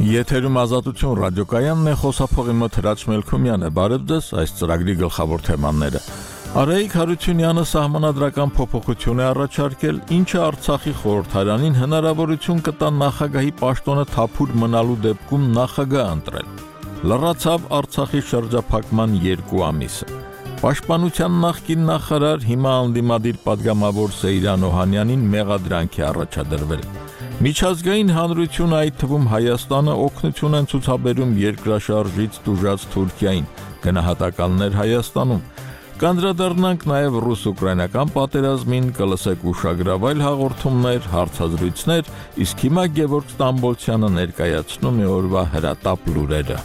Եթերում ազատություն ռադիոկայանն է, խոսափողի մոտ Հրաչ Մելքոմյանը, բարև ձեզ, այս ծրագրի գլխավոր թեմաները։ Արայիկ Հարությունյանը սահմանադրական փոփոխություն է առաջարկել, ինչը Արցախի խորհրդարանին հնարավորություն կտա նախագահի պաշտոնը թափուր մնալու դեպքում նախագահ ընտրել։ Լռացավ Արցախի շրջափակման 2 ամիսը։ Պաշտպանության նախկին նախարար, հիմա անդիմադիր պատգամավոր Սեյրան Օհանյանին մեղադրանք է առաջադրվել։ Միջազգային հանրությունը, այդ թվում Հայաստանը, օգնություն են ցուցաբերում երկրաշարժից տուժած Թուրքիային, գնահատականներ Հայաստանում։ Կանդրադառնանք նաև ռուս-ուկրաինական պատերազմին, կլսեք ուշագրավայր հաղորդումներ, հարցազրույցներ, իսկ հիմա Գևորգ Ստամբոլցյանը ներկայացնում է օրվա հրատապ լուրերը։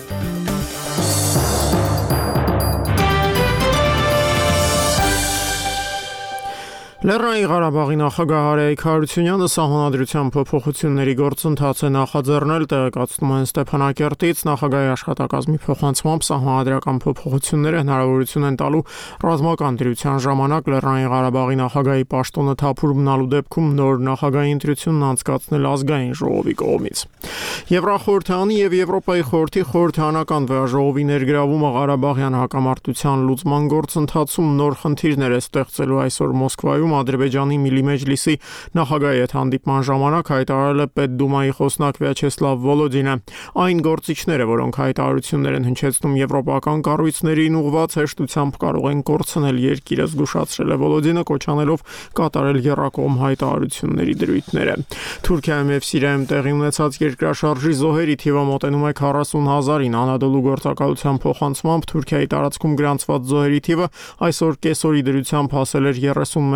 Լեռնային Ղարաբաղի նախագահ Արայիկ Հարությունյանը սահմանադրության փոփոխությունների գործընթաց է նախաձեռնել, տեղեկացնում են Ստեփանակերտից, նախագահի աշխատակազմի փոխանցմամբ սահմանադրական փոփոխությունները հնարավորություն են տալու ռազմական դրության ժամանակ Լեռնային Ղարաբաղի նախագահի պաշտոնը թափուր մնալու դեպքում նոր նախագահի ընտրությունն անցկացնել ազգային ժողովի կողմից։ Եվրախորհրդանի եւ Եվրոպայի խորհրդի խորհրդարանական վեաժողովի ներգրավումը Ղարաբաղյան հակամարտության լուծման գործընթացում նոր խնդիրներ է ստեղծելու այսօր Մոսկվայում Ադրբեջանի Միլի Մեջլիսի նախագահի հետ հանդիպման ժամանակ հայտարարել է Պետդումայի խոսնակ Վյաչեսլավ Վոլոդինը։ Այն գործիչները, որոնք հայտարարություններ են հնչեցնում եվրոպական կառույցներին ուղղված, հեշտությամբ կարող են կորցնել երկիրը, զգուշացրել է Վոլոդինը, կոչ անելով կատարել եռակողմ հայտարարությունների դրույթները։ Թուրքիայում եւ Սիրիայում տեղի ունեցած երկրաշարժի զոհերի թիվը մոտենում է 40,000-ին։ Անադոլու գործակալության փոխանցմամբ Թուրքիայի տարածքում գրանցված զոհերի թիվը այսօր կեսօրի դրությամբ հասել էր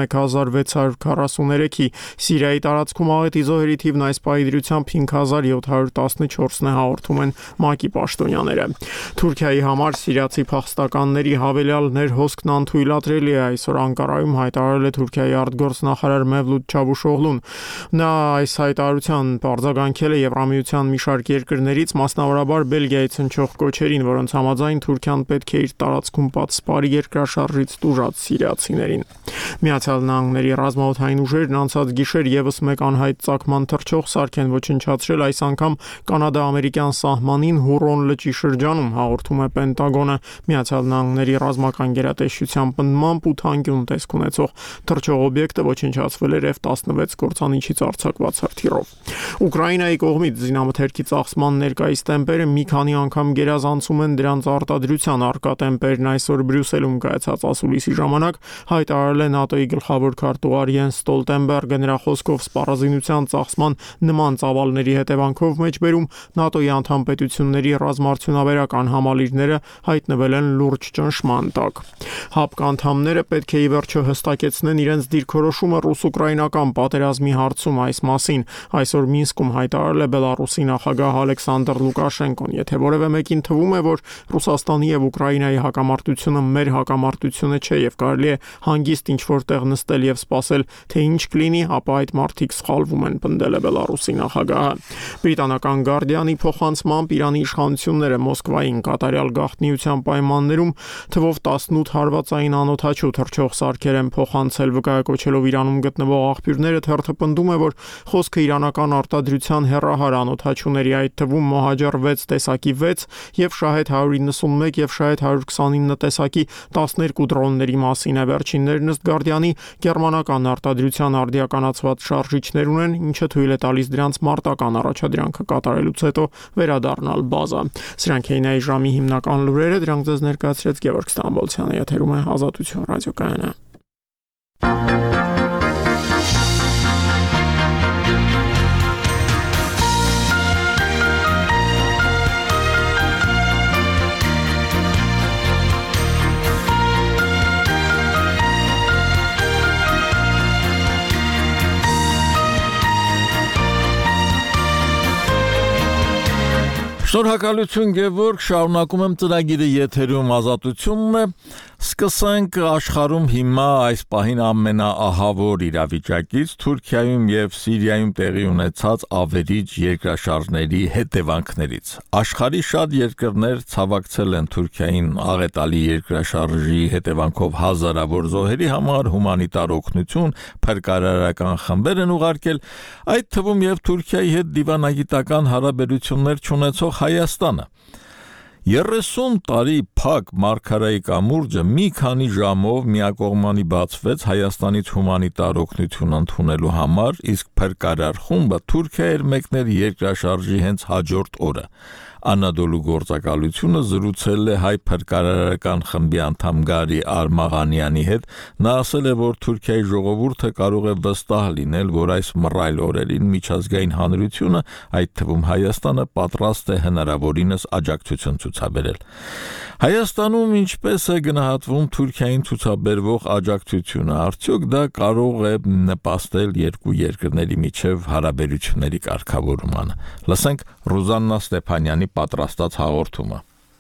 31,643-ի, Սիրիայի տարածքում աղետի զոհերի թիվն այս պահի դրությամբ 5,714-ն է, հաղորդում են ՄԱԿ-ի պաշտոնյաները։ Թուրքիայի համար սիրիացի փախստականների հավելյալ ներհոսքն անթույլատրելի է, այսօր Անկարայում հայտարարել է Թուրքիայի արտգործնախարար Մևլութ Չավուշօղլուն։ Նա այս հայտարարության արձագանքել է Եվրամիության մի շարք երկրներից, մասնավորաբար Բելգիայից հնչող կոչերին, որոնց համաձայն Թուրքիան պետք է իր տարածքում պատսպարի երկրաշարժից տուժած սիրիացիներին։ Միացյալ Նահանգների ռազմաօդային ուժերն անցած գիշեր եւս մեկ անհայտ ծագման թռչող սարք են ոչնչացրել, այս անգամ կանադա-ամերիկյան սահմանին Հուրոն լճի շրջանում, հաղորդում է Պենտագոնը։ Միացյալ Նահանգների ռազմական գերատեսչության պնդմամբ 8 անկյուն տեսք ունեցող թռչող օբյեկտը ոչնչացվել էր F-16 կործանիչից արձակված հրթիռով։ Ուկրաինայի կողմից զինամթերքի ծախսման ներկայիս տեմպերը մի քանի անգամ գերազանցում են դրանց արտադրության առկա տեմպերն այսօր Բրյուսելում կայացած ասուլիսի ժամանակ հայտարարել է ՆԱՏՕ-ի գլխավոր քարտուղար Յենս Ստոլտենբերգը, նրա խոսքով սպառազինության ծախսման նման ծավալների հետևանքով մեջբերում ՆԱՏՕ-ի անդամ պետությունների ռազմաարդյունաբերական համալիրները հայտնվել են լուրջ ճնշման տակ։ ՀԱՊԿ անդամները պետք է ի վերջո հստակեցնեն իրենց դիրքորոշումը ռուս-ուկրաինական պատերազմի հարցում, այս մասին այսօր Մինսկում հայտարարել է Բելարուսի նախագահ Ալեքսանդր Լուկաշենկոն։ Եթե որևէ մեկին թվում է, որ Ռուսաստանի եւ Ուկրաինայի հակամարտությունը մեր հակամարտությունը չէ եւ կարելի է հանգիստ ինչ-որ տեղ նստել եւ սպասել, թե ինչ կլինի, ապա այդ մարդիկ սխալվում են, պնդել է Բելարուսի նախագահը։ Բրիտանական Guardian-ի փոխանցմամբ Իրանի իշխանությունները Մոսկվային կատարյալ գաղտնիության պայմաններում թվով 18 հարվածային անօդաչու թռչող սարքեր են փոխանցել, վկայակոչելով Իրանում գտնվող աղբյուրները, թերթը պնդում է, որ խոսքը իրանական արտադրության հեռահար անօդաչուների, այդ թվում Մոհաջար 6 տեսակի 6 եւ Շահեդ 191 եւ Շահեդ 129 տեսակի 12 դրոնների մասին է։ Վերջիններն ըստ Guardian-ի գերմանական արտադրության արդիականացված շարժիչներ ունեն, ինչը թույլ է տալիս դրանց մարտական առաջադրանքը կատարելուց հետո վերադառնալ բազա։ Սրանք էին այս ժամի հիմնական լուրերը, դրանք ձեզ ներկայացրեց Գևորգ Ստամբոլցյանը, եթերում է Ազատություն ռադիոկայանը։ Շնորհակալություն Գևորգ, շարունակում եմ ծրագիրը, եթերում Ազատությունն է։ Սկսենք աշխարհում հիմա այս պահին ամենաահավոր իրավիճակից Թուրքիայում եւ Սիրիայում տեղի ունեցած ավերիչ երկրաշարժների հետևանքներից։ Աշխարհի շատ երկրներ ցավակցել են Թուրքիային աղետալի երկրաշարժի հետևանքով հազարավոր զոհերի համար հումանիտար օգնություն, փրկարարական խմբեր են ուղարկել, այդ թվում եւ Թուրքիայի հետ դիվանագիտական հարաբերություններ ունեցող Հայաստանը։ 30 տարի փակ մարգարայի կամուրջը մի քանի ժամով միակողմանի բացվեց Հայաստանից հումանիտար օգնություն ընդունելու համար, իսկ փրկարար խումբը Թուրքիա էր մեկնել երկրաշարժի հենց հաջորդ օրը։ Անադոլու գործակալությունը զրուցել է հայ փրկարարական խմբի անդամ Գարի Արմաղանյանի հետ, նա ասել է, որ Թուրքիայի ժողովուրդը կարող է վստահ լինել, որ այս մռայլ օրերին միջազգային հանրությունը, այդ թվում Հայաստանը, պատրաստ է հնարավորինս աջակցություն ցուցաբերել։ Հայաստանում ինչպես է գնահատվում Թուրքիային ցուցաբերվող աջակցությունը, արդյոք դա կարող է նպաստել երկու երկրների միջև հարաբերությունների կարգավորմանը։ Լսենք Ռուզաննա Ստեփանյանի պատրաստած հաղորդումը։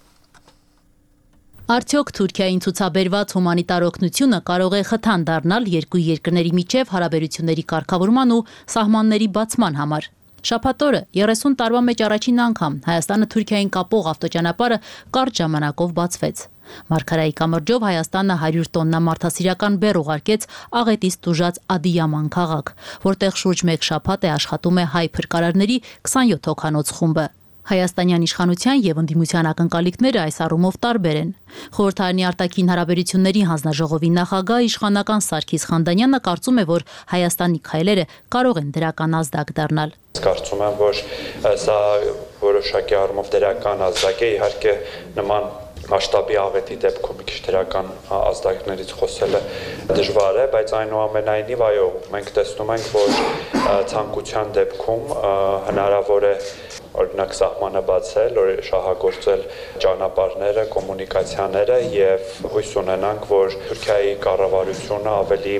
Արդյոք Թուրքիային ցուցաբերված հումանիտար օգնությունը կարող է խթան դառնալ երկու երկրների միջև հարաբերությունների կարգավորման ու սահմանների բացման համար։ Շաբաթ օրը 30 տարվա մեջ առաջին անգամ Հայաստանը Թուրքիային կապող ավտոճանապարհը կարճ ժամանակով բացվեց։ Մարգարայի կամրջով Հայաստանը 100 տոննա մարդասիրական բեռ ուղարկեց աղետից տուժած Ադիյաման քաղաք, որտեղ շուրջ 1 շաբաթ է աշխատում է հայ փրկարարների 27 հոգանոց խումբը։ Հայաստանյան իշխանության եւ ընդդիմության ակնկալիքները այս առումով տարբեր են։ Խորհրդարանի արտաքին հարաբերությունների հանձնաժողովի նախագահ իշխանական Սարգիս Խանդանյանը կարծում է, որ Հայաստանի քայլերը կարող են դրական ազդակ դառնալ։ Կարծում եմ, որ սա որոշակի առումով դրական ազդակ է, իհարկե նման մասշտաբի աղետի դեպքում մի քիչ դրական ազդակներից խոսելը դժվար է, բայց այնուամենայնիվ այո, մենք տեսնում ենք, որ ցանկության դեպքում հնարավոր է օրինակ սահմանը բացել, շահագործել ճանապարհները, կոմունիկացիաները եւ հույս ունենանք, որ Թուրքիայի կառավարությունը ավելի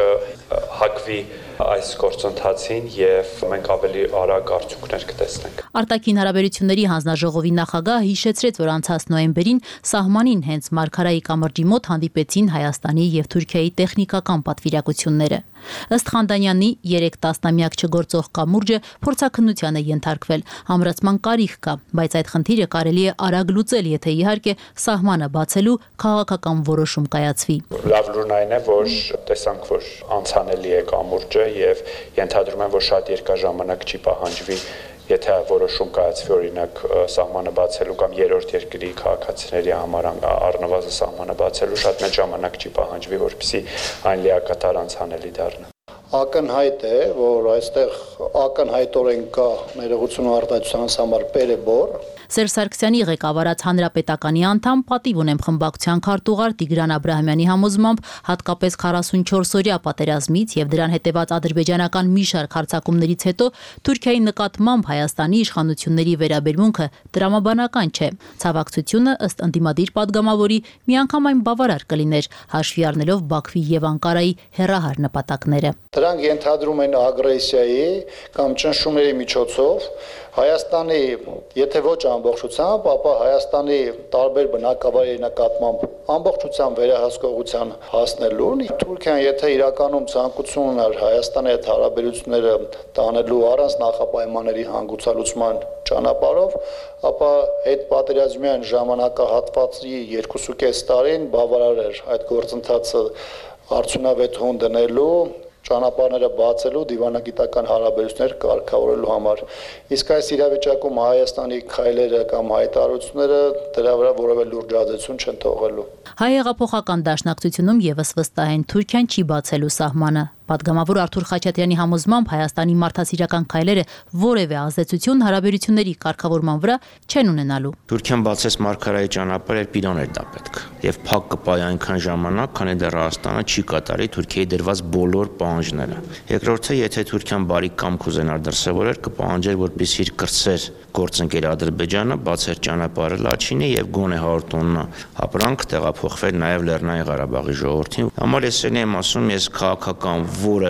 կհակվի այս գործընթացին եւ մենք ավելի արագ արդյունքներ կտեսնենք։ Արտաքին հարաբերությունների հանձնաժողովի նախագահը հիշեցրեց, որ անցած նոյեմբերին սահմանին հենց Մարգարայի կամրջի մոտ հանդիպեցին Հայաստանի եւ Թուրքիայի տեխնիկական պատվիրակությունները։ Ըստ Խանդանյանի 3 տասնամյակ չգործող կամուրջը փորձաքննության է ենթարկվել, ամրացման կարիք կա, բայց այդ խնդիրը կարելի է արագ լուծել, եթե իհարկե սահմանը բացելու քաղաքական որոշում կայացվի։ Լավ լուրն այն է, որ տեսանք, որ անցանելի է կամուրջը եւ ենթադրում եմ, որ շատ երկար ժամանակ չի պահանջվի, եթե որոշում կայացվի օրինակ սահմանը բացելու կամ երրորդ երկրի քաղաքացիների համար առնվազն սահմանը բացելու շատ մեծ ժամանակ չի պահանջվի, որպեսզի այն լիակատար անցանելի դառնա։ Ակնհայտ է, որ այստեղ ակնհայտորեն կա ներողություն արտահայտության համար պերեբոր։ Սերժ Սարգսյանի ղեկավարած հանրապետականի անդամ պատիվ ունեմ խմբակցության քարտուղար Տիգրան Աբրահամյանի համոզմամբ հատկապես 44-օրյա պատերազմից եւ դրան հետեւած ադրբեջանական մի շարք հարձակումներից հետո Թուրքիայի նկատմամբ Հայաստանի իշխանությունների վերաբերմունքը տրամաբանական չէ։ Ցավակցությունը ըստ ընդդիմադիր падգամավորի միանգամայն բավարար կլիներ, հաշվի առնելով Բաքվի եւ Անկարայի հեռահար նպատակները։ Դրանք ենթադրում են ագրեսիայի կամ ճնշումների միջոցով Հայաստանի, եթե ոչ ամբողջությամբ, ապա Հայաստանի տարբեր բնակավայրերի նկատմամբ ամբողջությամբ վերահսկողության հասնելուն։ Թուրքիան, եթե իրականում ցանկություն ուներ Հայաստանի հետ հարաբերությունները տանելու առանց նախապայմանների հանգուցալուծման ճանապարհով, ապա այդ պատերազմյան ժամանակահատվածի 2.5 տարին բավարար էր այդ գործընթացը արդյունավետ հոն դնելու, ճանապարհները բացելու, դիվանագիտական հարաբերություններ կարգավորելու համար։ Իսկ այս իրավիճակում Հայաստանի քայլերը կամ հայտարարությունները դրա վրա որևէ լուրջ ազդեցություն չեն թողելու։ Հայ հեղափոխական դաշնակցությունում եւս վստահ են Թուրքիան չի բացելու սահմանը։ Պատգամավոր Արթուր Խաչատրյանի համոզմամբ Հայաստանի մարդասիրական քայլերը որևէ ազդեցություն հարաբերությունների կարգավորման վրա չեն ունենալու։ Թուրքիան բացեց Մարգարայի ճանապարհը, երբ էր դա պետք։ Եվ փակ կպահի այնքան ժամանակ, քանի դեռ Հայաստանը չի կատարի Թուրքիայի դրված բոլոր պահանջները։ Երկրորդը, եթե Թուրքիան բարի կամք ուզենար դրսևորել, կպահանջեր, որպեսզի իր կրտսեր գործընկեր Ադրբեջանը բացեր ճանապարհը Լաչինի եւ գոնե 100 տոննա ապրանք տեղափոխվեր նաեւ Լեռնային Ղարաբաղի ժողովրդին։ Համար ես եմ ասում, ես քաղաքական որևէ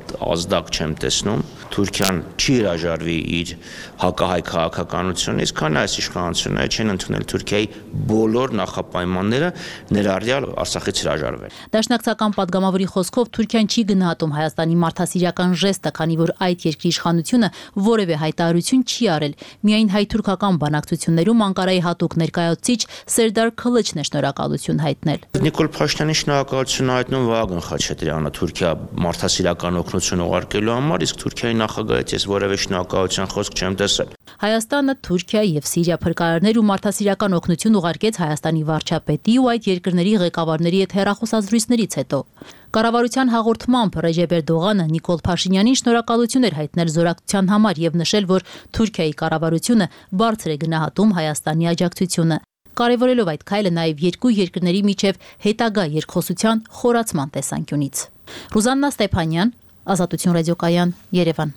ազդակ չեմ տեսնում։ Թուրքիան չի հրաժարվի իր հակահայ քաղաքականությունից, քանի այս իշխանությունները չեն ընդունել Թուրքիայի բոլոր նախապայմանները, ներառյալ Արցախից հրաժարվել։ Դաշնակցական падգամավորի խոսքով Թուրքիան չի գնահատում Հայաստանի մարդասիրական ժեստը, քանի որ այդ երկրի իշխանությունը որևէ հայտարարություն չի արել։ Միայն հայ-թուրքական բանակցություններում Անկարայի հատուկ ներկայացուցիչ Սերդար Քլիչն է շնորհակալություն հայտնել։ Նիկոլ Փաշինյանի շնորհակալություն հայտնում Վահագն Խաչատրյանը Թուրքիա մարդասիրական օգնություն ուղարկելու համար, իսկ Թուրքիայի նախագահից ես որևէ շնորհակալության խոսք չեմ տեսել։ Հայաստանը, Թուրքիա եւ Սիրիա փրկարարներ ու մարդասիրական օգնություն ուղարկեց Հայաստանի վարչապետի ու այդ երկրների ղեկավարների հետ հեռախոսազրույցներից հետո։ Կառավարության հաղորդմամբ Ռեջեփ Էրդողանը Նիկոլ Փաշինյանին շնորհակալություն էր հայտնել զորակցության համար եւ նշել, որ Թուրքիայի կառավարությունը բարձր է գնահատում Հայաստանի աջակցությունը, կարևորելով այդ քայլը նաեւ երկու երկրների միջև հետագա երկխոսության խորացման տեսանկյունից։ Ռուզաննա Ստեփանյան, Ազատություն ռադիոկայան, Երևան։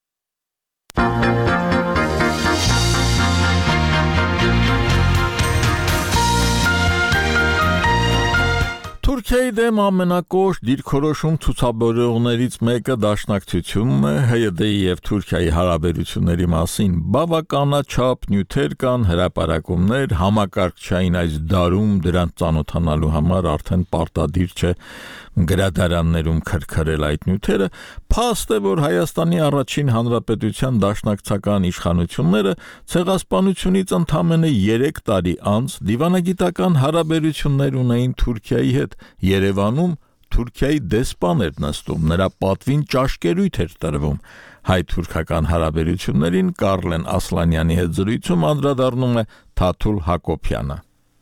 Թուրքիայի դեմ ամենակոշտ դիրքորոշում ցուցաբերողներից մեկը դաշնակցությունն է ՀՅԴ-ի եւ Թուրքիայի հարաբերությունների մասին բավականաչափ նյութեր կան, հրապարակումներ, համակարգչային այս դարում դրանց ծանոթանալու համար արդեն պարտադիր չէ գրադարաններում քրքրել այդ նյութերը, փաստ է, որ Հայաստանի առաջին հանրապետության դաշնակցական իշխանությունները ցեղասպանությունից ընդամենը 3 տարի անց դիվանագիտական հարաբերություններ ունեին Թուրքիայի հետ։ Երևանում Թուրքիայի դեսպան էր նստում, նրա պատվին ճաշկերույթ էր տրվում։ Հայ-թուրքական հարաբերություններին Կարլեն Ասլանյանի հետ զրույցում անդրադառնում է Թաթուլ Հակոբյանը։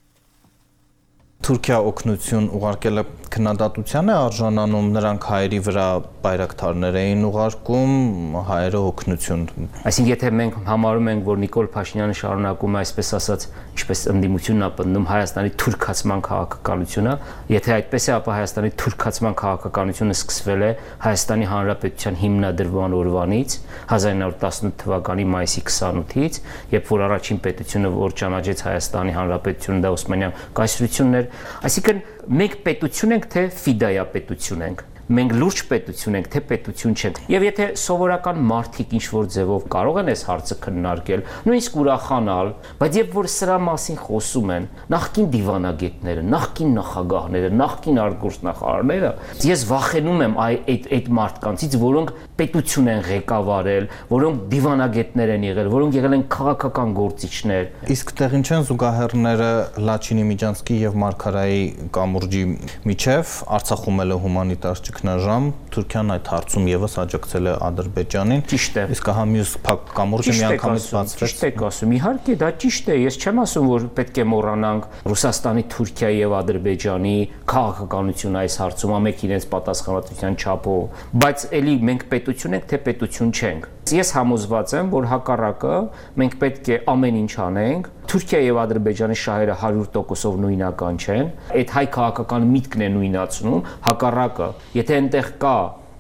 Թուրքիա օգնություն ուղարկելը քննադատության է արժանանում, նրանք հայերի վրա բայրակթարներ էին ուղարկում, հայերը օգնություն։ Այսինքն եթե մենք համարում ենք, որ Նիկոլ Փաշինյանը շարունակում է այսպես ասած, ինչպես ընդդիմությունն է պնդում Հայաստանի թուրքացման քաղաքականությունը, եթե այդպես է, ապա Հայաստանի թուրքացման քաղաքականությունը սկսվել է Հայաստանի Հանրապետության հիմնադրման օրվանից 1918 թվականի մայիսի 28-ից, երբ որ առաջին պետությունը, որ ճանաչեց Հայաստանի Հանրապետությունը, դա Օսմանյան կայսրությունն էր։ Այսինքն մենք պետություն ենք, թե ֆիդայա պետություն ենք։ Մենք լուրջ պետություն ենք, թե պետություն չենք։ Եվ եթե սովորական մարդիկ ինչ-որ ձևով կարող են այս հարցը քննարկել, նույնիսկ ուրախանալ, բայց երբ որ սրա մասին խոսում են նախկին դիվանագետները, նախկին նախագահները, նախկին արտգործնախարարները, ես վախենում եմ այդ մարդկանցից, որոնք պետություն են ղեկավարել, որոնք դիվանագետներ են եղել, որոնք եղել են քաղաքական գործիչներ։ Իսկ տեղին չեն զուգահեռները Լաչինի Միջանցկի եւ Մարգարայի կամուրջի միջև Արցախում էլ հումանիտար ճգնաժամ, Թուրքիան այդ հարցում եւս աջակցել է Ադրբեջանին։ Ճիշտ է։ Իսկ հա մյուս կամուրջը միանգամից բացվեց։ Ճիշտ եք ասում, իհարկե դա ճիշտ է, ես չեմ ասում, որ պետք է մոռանանք Ռուսաստանի, Թուրքիայի եւ Ադրբեջանի քաղաքականությունը այս հարցում, ամեն իրենց պատասխանատվության չափով, բայց էլի մենք պետություն ենք, թե պետություն չենք։ Ես համոզված եմ, որ հակառակը մենք պետք է ամեն ինչ անենք։ Թուրքիա եւ Ադրբեջանի շահերը 100%-ով նույնական չեն։ Այդ հայ քաղաքական միտքն է նույնացնում, հակառակը, եթե այնտեղ կա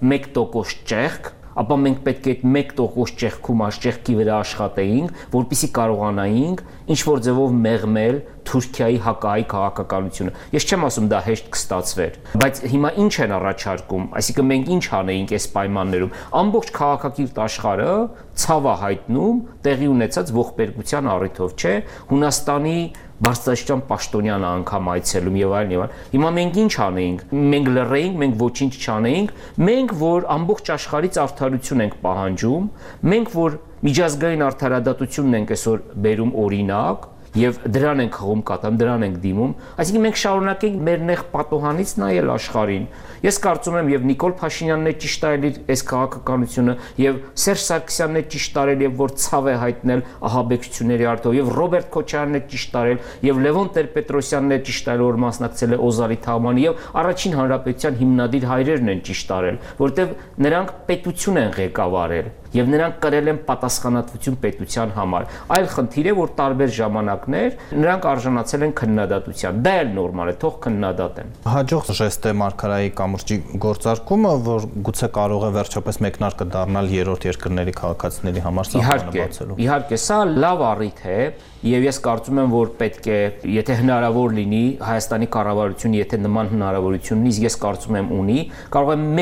1% ճեղք, ապա մենք պետք է այդ 1% ճեղքում ճեղքի վրա աշխատեինք, որպեսզի կարողանայինք ինչ-որ ձևով մեղմել Թուրքիայի հակահայ քաղաքականությունը։ Ես չեմ ասում դա հեշտ կստացվեր, բայց հիմա ինչ են առաջարկում, այսինքն մենք ինչ անեինք այս պայմաններում։ Ամբողջ քաղաքակիրթ աշխարհը ցավ է հայտնում տեղի ունեցած ողբերգության առիթով, չէ՞, Հունաստանի Բարձրաստիճան պաշտոնյանը անգամ այցելում եւ այլն եւ այլն։ Հիմա մենք ինչ անեինք։ Մենք լռեինք, մենք ոչինչ չանեինք։ Մենք որ ամբողջ աշխարհից արդարություն ենք պահանջում, մենք որ միջազգային արդարադատությունն ենք այսօր բերում օրինակ եւ դրան ենք խաղում կատամ, դրան ենք դիմում, այսինքն մենք շարունակենք մեր նեղ պատոհանից նայել աշխարհին։ Ես կարծում եմ եւ Նիկոլ Փաշինյանն է ճիշտ արել այս քաղաքականությունը եւ Սերժ Սարգսյանն է ճիշտ արել եւ որ ցավ է հայտնել ահաբեկչությունների արդյունք եւ Ռոբերտ Քոչարյանն է ճիշտ արել եւ Լևոն Տեր-Պետրոսյանն է ճիշտ արել, որ մասնակցել է Օզալի թաղմանը եւ առաջին հանրապետության հիմնադիր հայրերն են ճիշտ արել, որտեւ նրանք պետություն են ղեկավարել եւ նրանք կրել են պատասխանատվություն պետության համար։ Այլ խնդիր է, որ տարբեր ժամանակներ նրանք արժանացել են քննադատության։ Դա էլ նորմալ է, թող քննադատեն։ Հաջող ժեստ է Մարգարայի կամուրջի գործարկումը, որ գուցե կարող է վերջապես մեկնարկը դառնալ երրորդ երկրների քաղաքացիների համար սահմանը բացելու։ Իհարկե, սա լավ առիթ է եւ ես կարծում եմ, որ պետք է, եթե հնարավոր լինի, Հայաստանի կառավարությունը եթե նման հնարավորություն ունի, ես կարծում եմ ունի, կարող է մեկ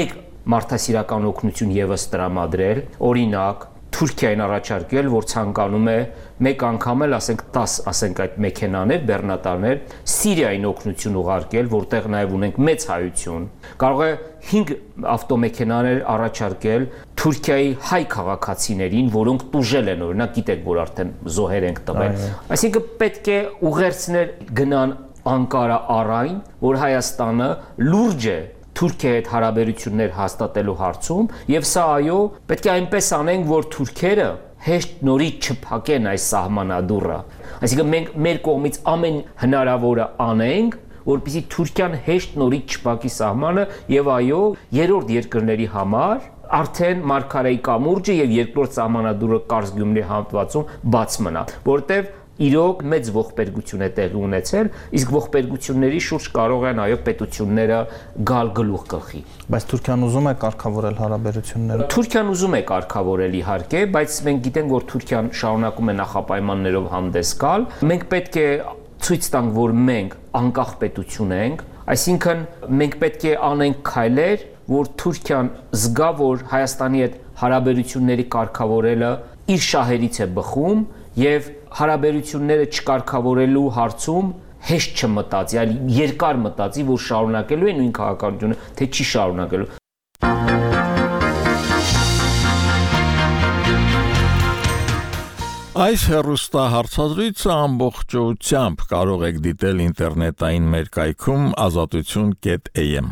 մարդասիրական օգնություն եւս տրամադրել, օրինակ Թուրքիային առաջարկել, որ ցանկանում է մեկ անգամ էլ ասենք 10 այդ մեքենաներ, բեռնատարներ Սիրիային օգնություն ուղարկել, որտեղ նաև ունենք մեծ հայություն։ Կարող է 5 ավտոմեքենաներ առաջարկել Թուրքիայի հայ քաղաքացիներին, որոնք տուժել են, օրինակ գիտեք, որ արդեն զոհեր ենք տվել։ Այսինքն պետք է ուղերձներ գնան Անկարա առայն, որ Հայաստանը լուրջ է Թուրքիայի հետ հարաբերություններ հաստատելու հարցում, եւ սա այո, պետք է այնպես անենք, որ թուրքերը հեշտ նորից չփակեն այս սահմանադուռը։ Այսինքն մենք մեր կողմից ամեն հնարավորը անենք, որպեսզի Թուրքիան հեշտ նորից չփակի սահմանը եւ այո, երրորդ երկրների համար արդեն Մարգարեի կամուրջը եւ երկրորդ սահմանադուռը Կարս Գյումրի հատվածում բաց մնա, որտեղ իրոք մեծ ողբերգություն է տեղի ունեցել, իսկ ողբերգությունների շուրջ կարող են այո պետությունները գալ գլուխ գլխի։ Բայց Թուրքիան ուզում է կարգավորել հարաբերությունները։ Թուրքիան ուզում է կարգավորել իհարկե, բայց մենք գիտենք, որ Թուրքիան շարունակում է նախապայմաններով հանդես գալ։ Մենք պետք է ցույց տանք, որ մենք անկախ պետություն ենք, այսինքն մենք պետք է անենք քայլեր, որ Թուրքիան զգա, որ Հայաստանի հետ հարաբերությունների կարգավորելը իր շահերից է բխում եւ հարաբերությունները չկարգավորելու հարցում հեշտ չմտածի, այլ երկար մտածի, որ շարունակելու է նույն քաղաքականությունը, թե չի շարունակելու։ Այս հեռուստահարցազրույցը ամբողջությամբ կարող եք դիտել ինտերնետային մեր կայքում azatutun.am։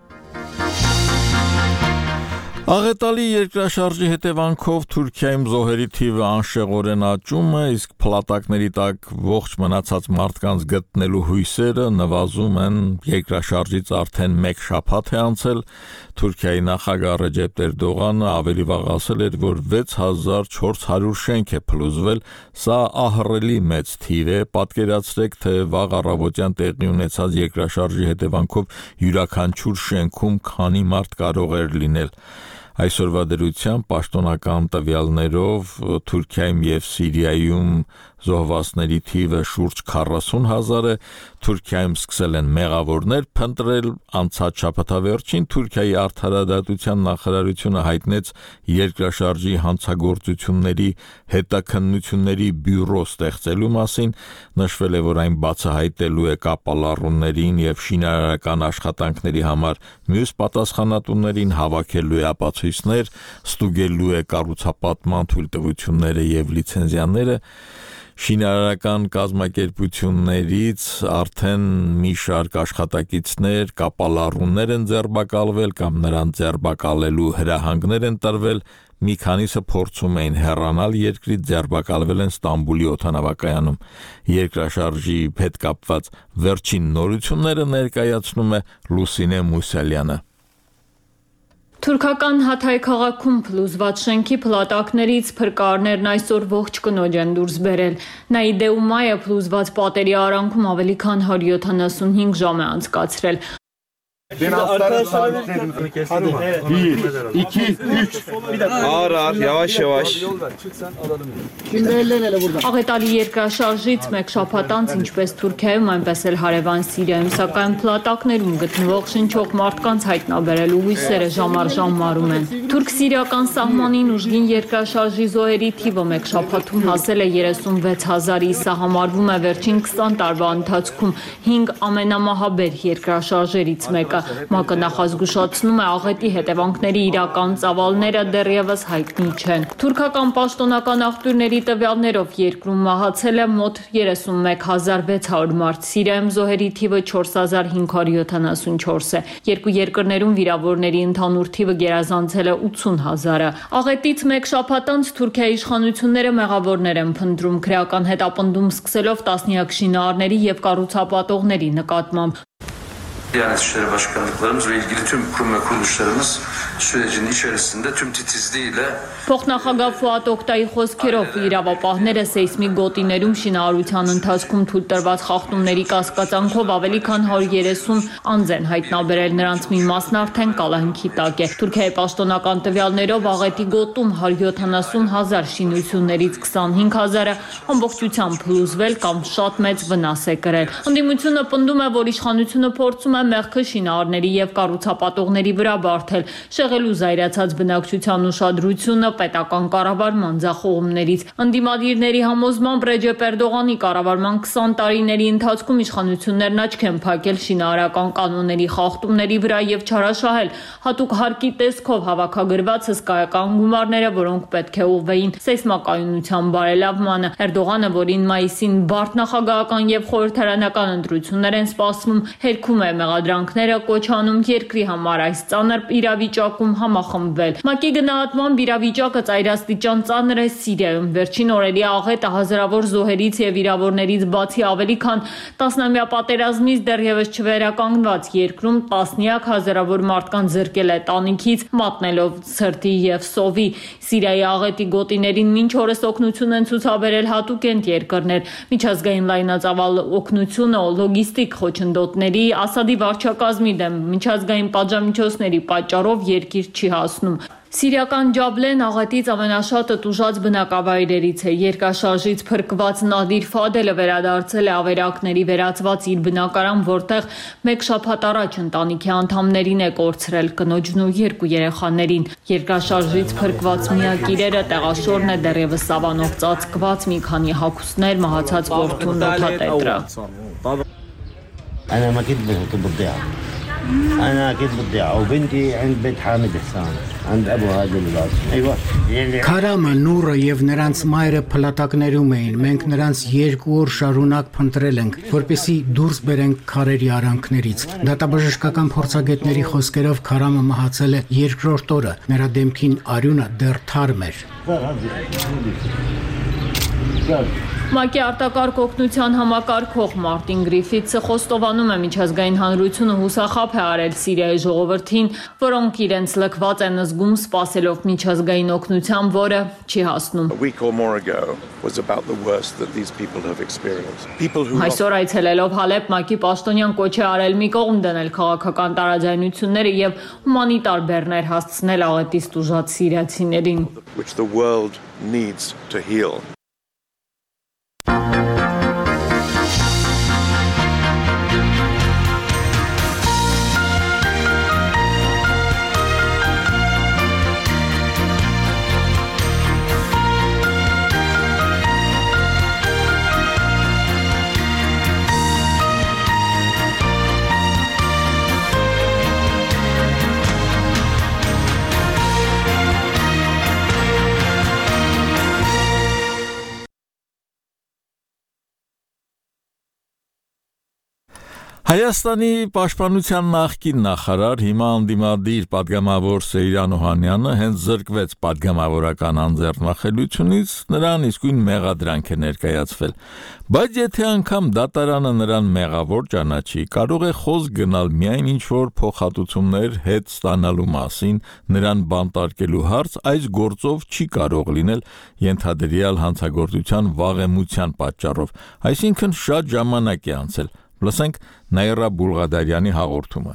Աղետալի երկրաշարժի հետևանքով Թուրքիայում զոհերի թիվը անշեղորեն աճում է, իսկ փլատակների տակ ողջ մնացած մարդկանց գտնելու հույսերը նվազում են։ Երկրաշարժից արդեն 1 շաբաթ է անցել։ Թուրքիայի նախագահ Ռեջեփ Էրդողանը ավելի վաղ ասել էր, որ 6400 շենք է փլուզվել։ Սա ահռելի մեծ թիվ է։ Պատկերացրեք, թե վաղ առավոտյան տեղի ունեցած երկրաշարժի հետևանքով յուրաքանչյուր շենքում քանի մարդ կարող էր լինել։ Այսօրվա դրությամբ պաշտոնական տվյալներով Թուրքիայում եւ Սիրիայում զոհվածների թիվը շուրջ 40,000 է։ Թուրքիայում սկսել են մեղավորներ փնտրել։ Անցած շաբաթավերջին Թուրքիայի արդարադատության նախարարությունը հայտնեց երկրաշարժի հանցագործությունների հետաքննությունների բյուրո ստեղծելու մասին։ Նշվել է, որ այն բացահայտելու է կապալառուներին եւ շինարարական աշխատանքների համար մյուս պատասխանատուներին, հավաքելու է ապացույցներ, ստուգելու է կառուցապատման թույլտվությունները եւ լիցենզիաները։ Շինարարական կազմակերպություններից արդեն մի շարք աշխատակիցներ, կապալառուներ են ձերբակալվել կամ նրանց ձերբակալելու հրահանգներ են տրվել։ Մի քանիսը փորձում էին հեռանալ երկրից, ձերբակալվել են Ստամբուլի օդանավակայանում։ Երկրաշարժի հետ կապված վերջին նորությունները ներկայացնում է Լուսինե Մուսալյանը։ Թուրքական Հաթայ քաղաքում փլուզված շենքի փլատակներից փրկարներն այսօր ողջ կնոջ են դուրս բերել։ Նաիդեումայը փլուզված պատերի արանքում ավելի քան 175 ժամ է անցկացրել։ Աղետալի երկրաշարժից 1 շաբաթ անց, ինչպես Թուրքիայում, այնպես էլ հարևան Սիրիայում, սակայն փլատակներում գտնվող շնչող մարդկանց հայտնաբերելու հույսերը ժամ առ ժամ մարում են։ Թուրք-սիրիական սահմանին ուժգին երկրաշարժի զոհերի թիվը 1 շաբաթում հասել է 36,000-ի, սա համարվում է վերջին 20 տարվա ընթացքում 5 ամենամահաբեր երկրաշարժերից մեկը։ ՄԱԿ-ը նախազգուշացնում է, աղետի հետևանքների իրական ծավալները դեռևս հայտնի չեն։ Թուրքական պաշտոնական աղբյուրների տվյալներով երկրում մահացել է մոտ 31,600 մարդ, Սիրիայում զոհերի թիվը 4574 է։ Երկու երկրներում վիրավորների ընդհանուր թիվը գերազանցել է 80,000-ը։ Աղետից 1 շաբաթ անց Թուրքիայի իշխանությունները մեղավորներ են փնտրում, քրեական հետապնդում սկսելով տասնյակ շինարարների եւ կառուցապատողների նկատմամբ։ Diyanet İşleri Başkanlıklarımız ve ilgili tüm kurum ve kuruluşlarımız sürecin içerisinde tüm titizliğiyle Փոխնախագահ Ֆուադ Օկտայի խոսքերով իրավապահները սեյսմիկ գոտիներում շինարարության ընթացքում թույլ տրված խախտումների կասկածանքով ավելի քան 130 անձ են հայտնաբերել, նրանց մի մասն արդեն կալանքի տակ է։ Թուրքիայի պաշտոնական տվյալներով աղետի գոտում 170,000 շինություններից 25,000-ը ամբողջությամբ փլուզվել կամ շատ մեծ վնաս է կրել։ Ընդդիմությունը պնդում է, որ իշխանությունը փորձում է է մեղքը շինարարների եւ կառուցապատողների վրա բարթել, շեղելու զայրացած բնակչության ուշադրությունը պետական կառավարման ձախողումներից։ Ընդդիմադիրների համոզմամբ Ռեջեփ Էրդողանի կառավարման 20 տարիների ընթացքում իշխանություններն աչք են փակել շինարարական կանոնների խախտումների վրա եւ չարաշահել հատուկ հարկի տեսքով հավաքագրված հսկայական գումարները, որոնք պետք է ուղղվեին սեյսմակայունության բարելավմանը։ Էրդողանը, որին մայիսին բարդ նախագահական եւ խորհրդարանական ընտրություններ են սպասվում, հերքում է մեղադրանքները, կոչ անում երկրի համար այս ծանր իրավիճակում համախմբվել։ ՄԱԿ-ի գնահատմամբ իրավիճակը ծայրաստիճան ծանր է Սիրիայում։ Վերջին օրերի աղետը հազարավոր զոհերից եւ վիրավորներից բացի ավելի քան տասնամյա պատերազմից դեռևս չվերականգնված երկրում տասնյակ հազարավոր մարդկանց զրկել է տանիքից, մատնելով սրտի եւ սովի։ Սիրիայի աղետի գոտիներին մինչ օրս օգնություն են ցուցաբերել հատուկենտ երկրներ։ Միջազգային լայնածավալ օգնությունը լոգիստիկ խոչընդոտների, Ասադի վարչակազմի դեմ միջազգային պատժամիջոցների պատճառով երկիր չի հասնում։ Սիրիական Ջաբլեն աղետից ամենաշատը տուժած բնակավայրերից է։ Երկաշարժից փրկված Նադիր Ֆադելը վերադարձել է ավերակների վերածված իր բնակարան, որտեղ մեկ շաբաթ առաջ ընտանիքի անդամներին է կորցրել, կնոջն ու 2 երեխաներին։ Երկաշարժից փրկված միակ իրերը տեղաշորն է դեռևս սավանով ծածկված մի քանի հագուստներ, մահացած որդուն օդատետրը։ أنا أكيد بدي وبنتي عند بيت حامد حسان عند أبوها دلوقتي أيوة Քարամը, Նուրը եւ նրանց մայրը փլատակներում էին։ Մենք նրանց 2 օր շարունակ փնտրել ենք, որպեսզի դուրս բերենք քարերի արանքներից։ Դատաբժշկական փորձագետների խոսքերով Քարամը մահացել է 2-րդ օրը։ Նրա դեմքին արյունը դեռ թարմ էր։ ՄԱԿ-ի արտակարգ օգնության համակարգող Մարտին Գրիֆիթսը խոստովանում է միջազգային հանրությունը հուսախաբ է արել Սիրիայի ժողովրդին, որոնք իրենց լքված են զգում սպասելով միջազգային օգնության, որը չի հասնում։ Այսօր այցելելով Հալեբ ՄԱԿ-ի պաշտոնյան կոչ է արել մի կողմ դնել քաղաքական տարաձայնությունները եւ հումանիտար բեռներ հասցնել աղետից տուժած սիրիացիներին։ Հայաստանի պաշտպանության նախկին նախարար, հիմա անդիմադիր պատգամավոր Սեյրան Օհանյանը հենց զրկվեց պատգամավորական անձեռնախելությունից, նրան իսկույն մեղադրանք է ներկայացվել։ Բայց եթե անգամ դատարանը նրան մեղավոր ճանաչի, կարող է խոսք գնալ միայն ինչ-որ փոխհատուցումներ հետ ստանալու մասին, նրան բանտարկելու հարց այս գործով չի կարող լինել ենթադրյալ հանցագործության վաղեմության պատճառով, այսինքն շատ ժամանակ է անցել։ Լսենք Նաիրա Բուլղադարյանի հաղորդումը։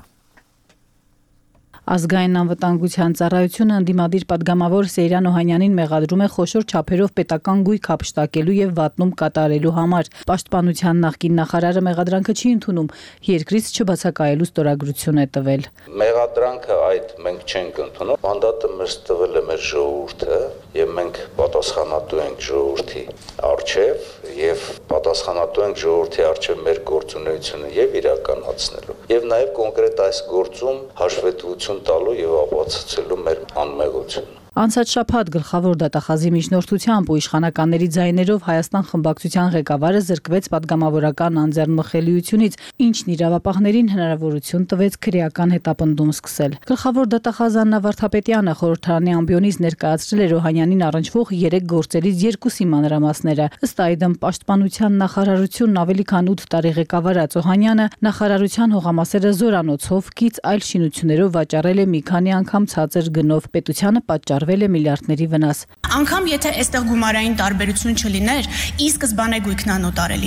Ազգային անվտանգության ծառայությունը ընդդիմադիր պատգամավոր Սեյրան Օհանյանին մեղադրում է խոշոր չափերով պետական գույք հափշտակելու եւ վատնում կատարելու համար։ Պաշտպանության նախկին նախարարը մեղադրանքը չի ընդունում, երկրից չբացակայելու ստորագրություն է տվել։ Մեղադրանքը այդ մենք չենք ընդունում, մանդատը մեզ տվել է մեր ժողովուրդը եւ մենք պատասխանատու ենք ժողովրդի առջեւ եւ պատասխանատու ենք ժողովրդի առջեւ մեր գործունեությունը եւ իրականացնելու եւ նաեւ կոնկրետ այս գործում հաշվետվություն տալու եւ ապացուցելու մեր անմեղությունը։ Անցած շաբաթ գլխավոր դատախազի միջնորդությամբ ու իշխանականների ձայներով Հայաստան խմբակցության ղեկավարը զրկվեց պատգամավորական անձեռնմխելիությունից, ինչն իրավապահներին հնարավորություն տվեց քրեական հետապնդում սկսել։ Գլխավոր դատախազ Աննա Վարդապետյանը խորհրդարանի ամբիոնից ներկայացրել էր Օհանյանին առնչվող 3 գործերից 2-ի մանրամասները։ Ըստ այդմ պաշտպանության նախարարությունն ավելի քան 8 տարի ղեկավարած Օհանյանը նախարարության հողամասերը զորանոցով, կից այլ շինություններով վաճառել է մի քանի անգամ ցածր գնով, պետությանը պատճառվել է միլիարդների վնաս։ Անկամ եթե այստեղ գումարային տարբերություն չլիներ, ի սկզբանե գույքն անոտարելի էր։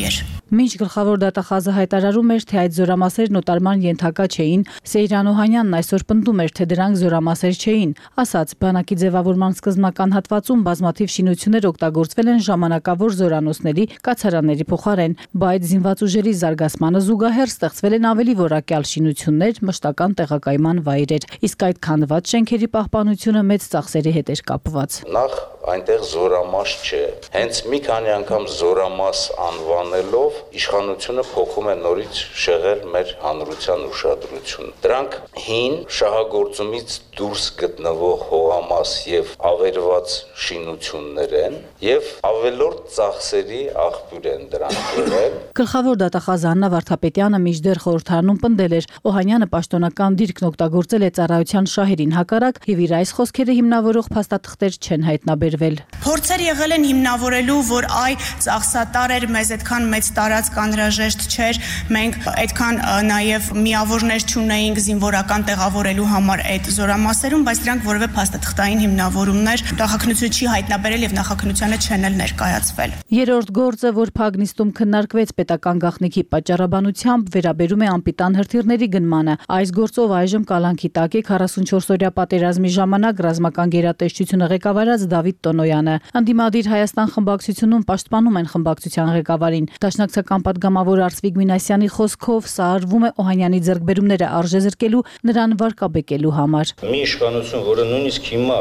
Մինչ գլխավոր դատախազը հայտարարում էր, թե այդ զորամասերն օտարման ենթակա չէին, Սեյրան Օհանյանն այսօր պնդում էր, թե դրանք զորամասեր չէին, ասաց, բանակի ձևավորման սկզբնական հատվածում բազմաթիվ շինություններ օգտագործվել են ժամանակավոր զորանոցների, կացարանների փոխարեն, բայց զինված ուժերի զարգացմանը զուգահեռ ստեղծվել են ավելի որակյալ շինություններ, մշտական տեղակայման վայրեր, իսկ այդ քանդված շենքերի պահպանությունը մեծ ծախսերի հետ էր կապված։ Նախ այնտեղ զորամաս չէ, հենց մի քանի անգամ զորամաս անվանելով իշխանությունը փոխում է նորից շեղել մեր հանրության ուշադրությունը։ Դրանք հին շահագործումից դուրս գտնվող հողամաս եւ ավերված շինություններ են եւ ավելորդ ծախսերի աղբյուր են դրանք եղել։ Գլխավոր դատախազ Աննա Վարդապետյանը մինչդեռ խորհրդարանում պնդել էր, Օհանյանը պաշտոնական դիրքն օգտագործել է ծառայության շահերին հակառակ եւ իր այս խոսքերը հիմնավորող փաստաթղթեր չեն հայտնաբերվել։ Փորձեր եղել են հիմնավորելու, որ այ ծախսատար էր, մեզ այդքան մեծ տարածք անհրաժեշտ չէր, մենք այդքան նաեւ միավորներ չունեինք զինվորական տեղավորելու համար այդ զորամասերում, բայց դրանք որևէ փաստաթղթային հիմնավորումներ նախաքննությունը չի հայտնաբերել եւ նախաքննությանը չեն էլ ներկայացվել։ Երրորդ գործը, որ Փագնիստում քննարկվեց պետական գաղտնիքի պատճառաբանությամբ, վերաբերում է անպիտան հրթիռների գնմանը։ Այս գործով այժմ կալանքի տակ է 44-օրյա պատերազմի ժամանակ ռազմական գերատեսչությունը ղեկավարած Դավիթ Տոնոյանը։ Անդիմադիր Հայաստան խմբակցությունում պաշտպանում են խմբակցության ղեկավարին։ Դաշնակցական պատգամավոր Արծվիկ Մինասյանի խոսքով սա արվում է Օհանյանի ձեռքբերումները արժեզրկելու, նրան վարկաբեկելու համար։ Մի իշխանություն, որը նույնիսկ հիմա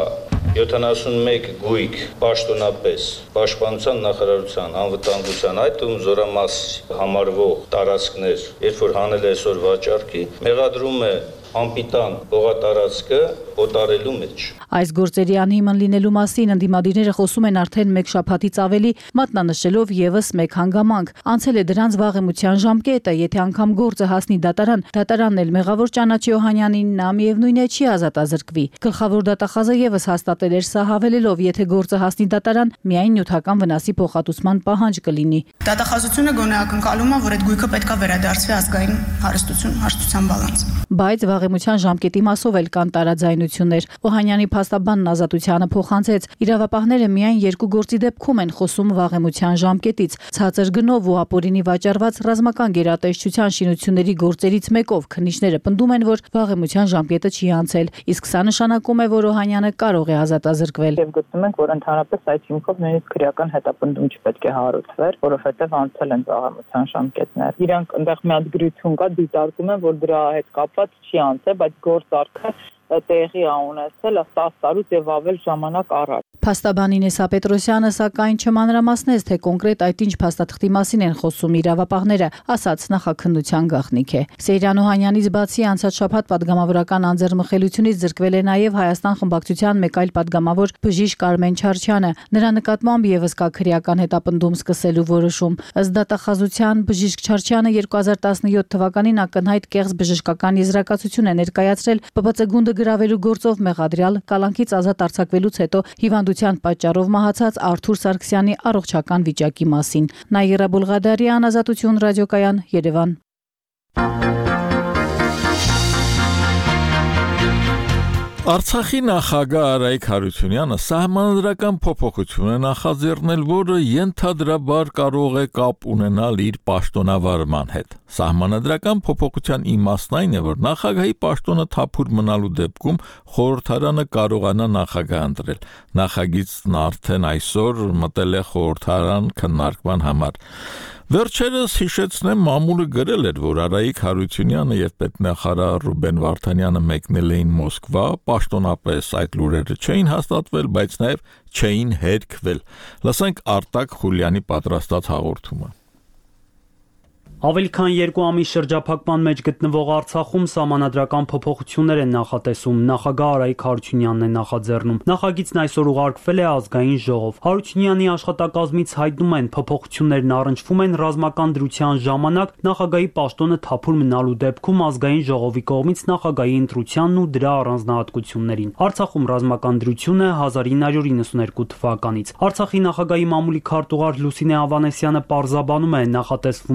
71 գույք պաշտոնապես պաշտպանության նախարարության անվտանգության այդ ու զորամաս համարվող տարածքներ, երբ որ հանել է այսօր վաճառքի, մեղադրում է անպիտան հողատարածքը օտարելու մեջ։ Այս գործերի անհիմն լինելու մասին ընդդիմադիրները խոսում են արդեն մեկ շաբաթից ավելի, մատնանշելով եւս մեկ հանգամանք։ Անցել է դրանց վաղեմության ժամկետը, եթե անգամ գործը հասնի դատարան, դատարանն էլ մեղավոր ճանաչի Օհանյանին, նա միևնույն է չի ազատազրկվի։ Գլխավոր դատախազը եւս հաստատել էր սա, հավելելով, եթե գործը հասնի դատարան, միայն նյութական վնասի փոխհատուցման պահանջ կլինի։ Դատախազությունը գոնե ակնկալում է, որ այդ գույքը պետքա վերադարձվի ազգային հարստության բալանս։ Բայց վաղեմության ժամկետի մասով էլ կան տարաձայնություններ։ Օհանյանի փաստաբանն ազատությանը փոխանցեց, իրավապահները միայն երկու գործի դեպքում են խոսում վաղեմության ժամկետից։ Ցածր գնով ու ապօրինի վաճառված ռազմական գերատեսչության շինությունների գործերից մեկով քննիչները պնդում են, որ վաղեմության ժամկետը չի անցել, իսկ սա նշանակում է, որ Օհանյանը կարող է ազատազրկվել։ Եվ գտնում ենք, որ ընդհանրապես այդ հիմքով նույնիսկ քրեական հետապնդում չպետք է հարուցվեր, որովհետև անցել են վաղեմության ժամկետներ։ Իրանք այնտեղ մի հատ գրություն կա, դիտարկում են, որ դրա հետ կապված չի անցել, բայց գործարքը տեղի ունեցել 10 տարուց եւ ավել ժամանակ առաջ։ Փաստաբան Ինեսա Պետրոսյանը սակայն չմանրամասնեց, թե կոնկրետ այդ ինչ փաստաթղթի մասին են խոսում իրավապահները, ասաց նախաքննության գաղտնիք է։ Սեյրան Օհանյանից բացի անցած շաբաթ պատգամավորական անձեռմխելությունից զրկվել է նաև Հայաստան խմբակցության մեկ այլ պատգամավոր բժիշկ Արմեն Չարչյանը։ Նրա նկատմամբ եւս կա քրեական հետապնդում սկսելու որոշում։ Ըստ դատախազության բժիշկ Չարչյանը 2017 թվականին ակնհայտ կեղծ բժշկական եզրակացություն է ներկայացրել ՊՊՑ գունդը գրավելու գործով մեղադրյալ կալանքից ազատ արձակվելուց հետո հիվանդության պատճառով մահացած Արթուր Սարգսյանի առողջական վիճակի մասին։ Նաիրա Բուլղադարյան, Ազատություն ռադիոկայան, Երևան։ Արցախի նախագահ Արայիկ Հարությունյանը սահմանադրական փոփոխություն է նախաձեռնել, որը ենթադրաբար կարող է կապ ունենալ իր պաշտոնավարման հետ։ Սահմանադրական փոփոխության իմաստն այն է, որ նախագահի պաշտոնը թափուր մնալու դեպքում խորհրդարանը կարողանա նախագահ ընտրել։ Նախագիծն արդեն այսօր մտել է խորհրդարան քննարկման համար։ Վերջերս հիշեցնեմ, մամուլը գրել էր, որ Արայիկ Հարությունյանը եւ պետնախարար Ռուբեն Վարդանյանը մեկնել էին Մոսկվա, պաշտոնապես այդ լուրերը չէին հաստատվել, բայց նաեւ չէին հերքվել։ Լսենք Արտակ Խուլյանի պատրաստած հաղորդումը։ Ավելի քան 2 ամիս շրջափակման մեջ գտնվող Արցախում սահմանադրական փոփոխություններ են նախատեսում, նախագահ Արայիկ Հարությունյանն է նախաձեռնում։ Նախագիծն այսօր ուղարկվել է ազգային ժողով։ Հարությունյանի աշխատակազմից հայտնում են, փոփոխություններն առնչվում են ռազմական դրության ժամանակ նախագահի պաշտոնը թափուր մնալու դեպքում ազգային ժողովի կողմից նախագահի ընտրությանն ու դրա առանձնահատկություններին։ Արցախում ռազմական դրությունը 1992 թվականից։ Արցախի նախագահի մամուլի քարտուղար Լուսինե Ավանեսյանը պարզաբանում է, նախատեսվում է փոխել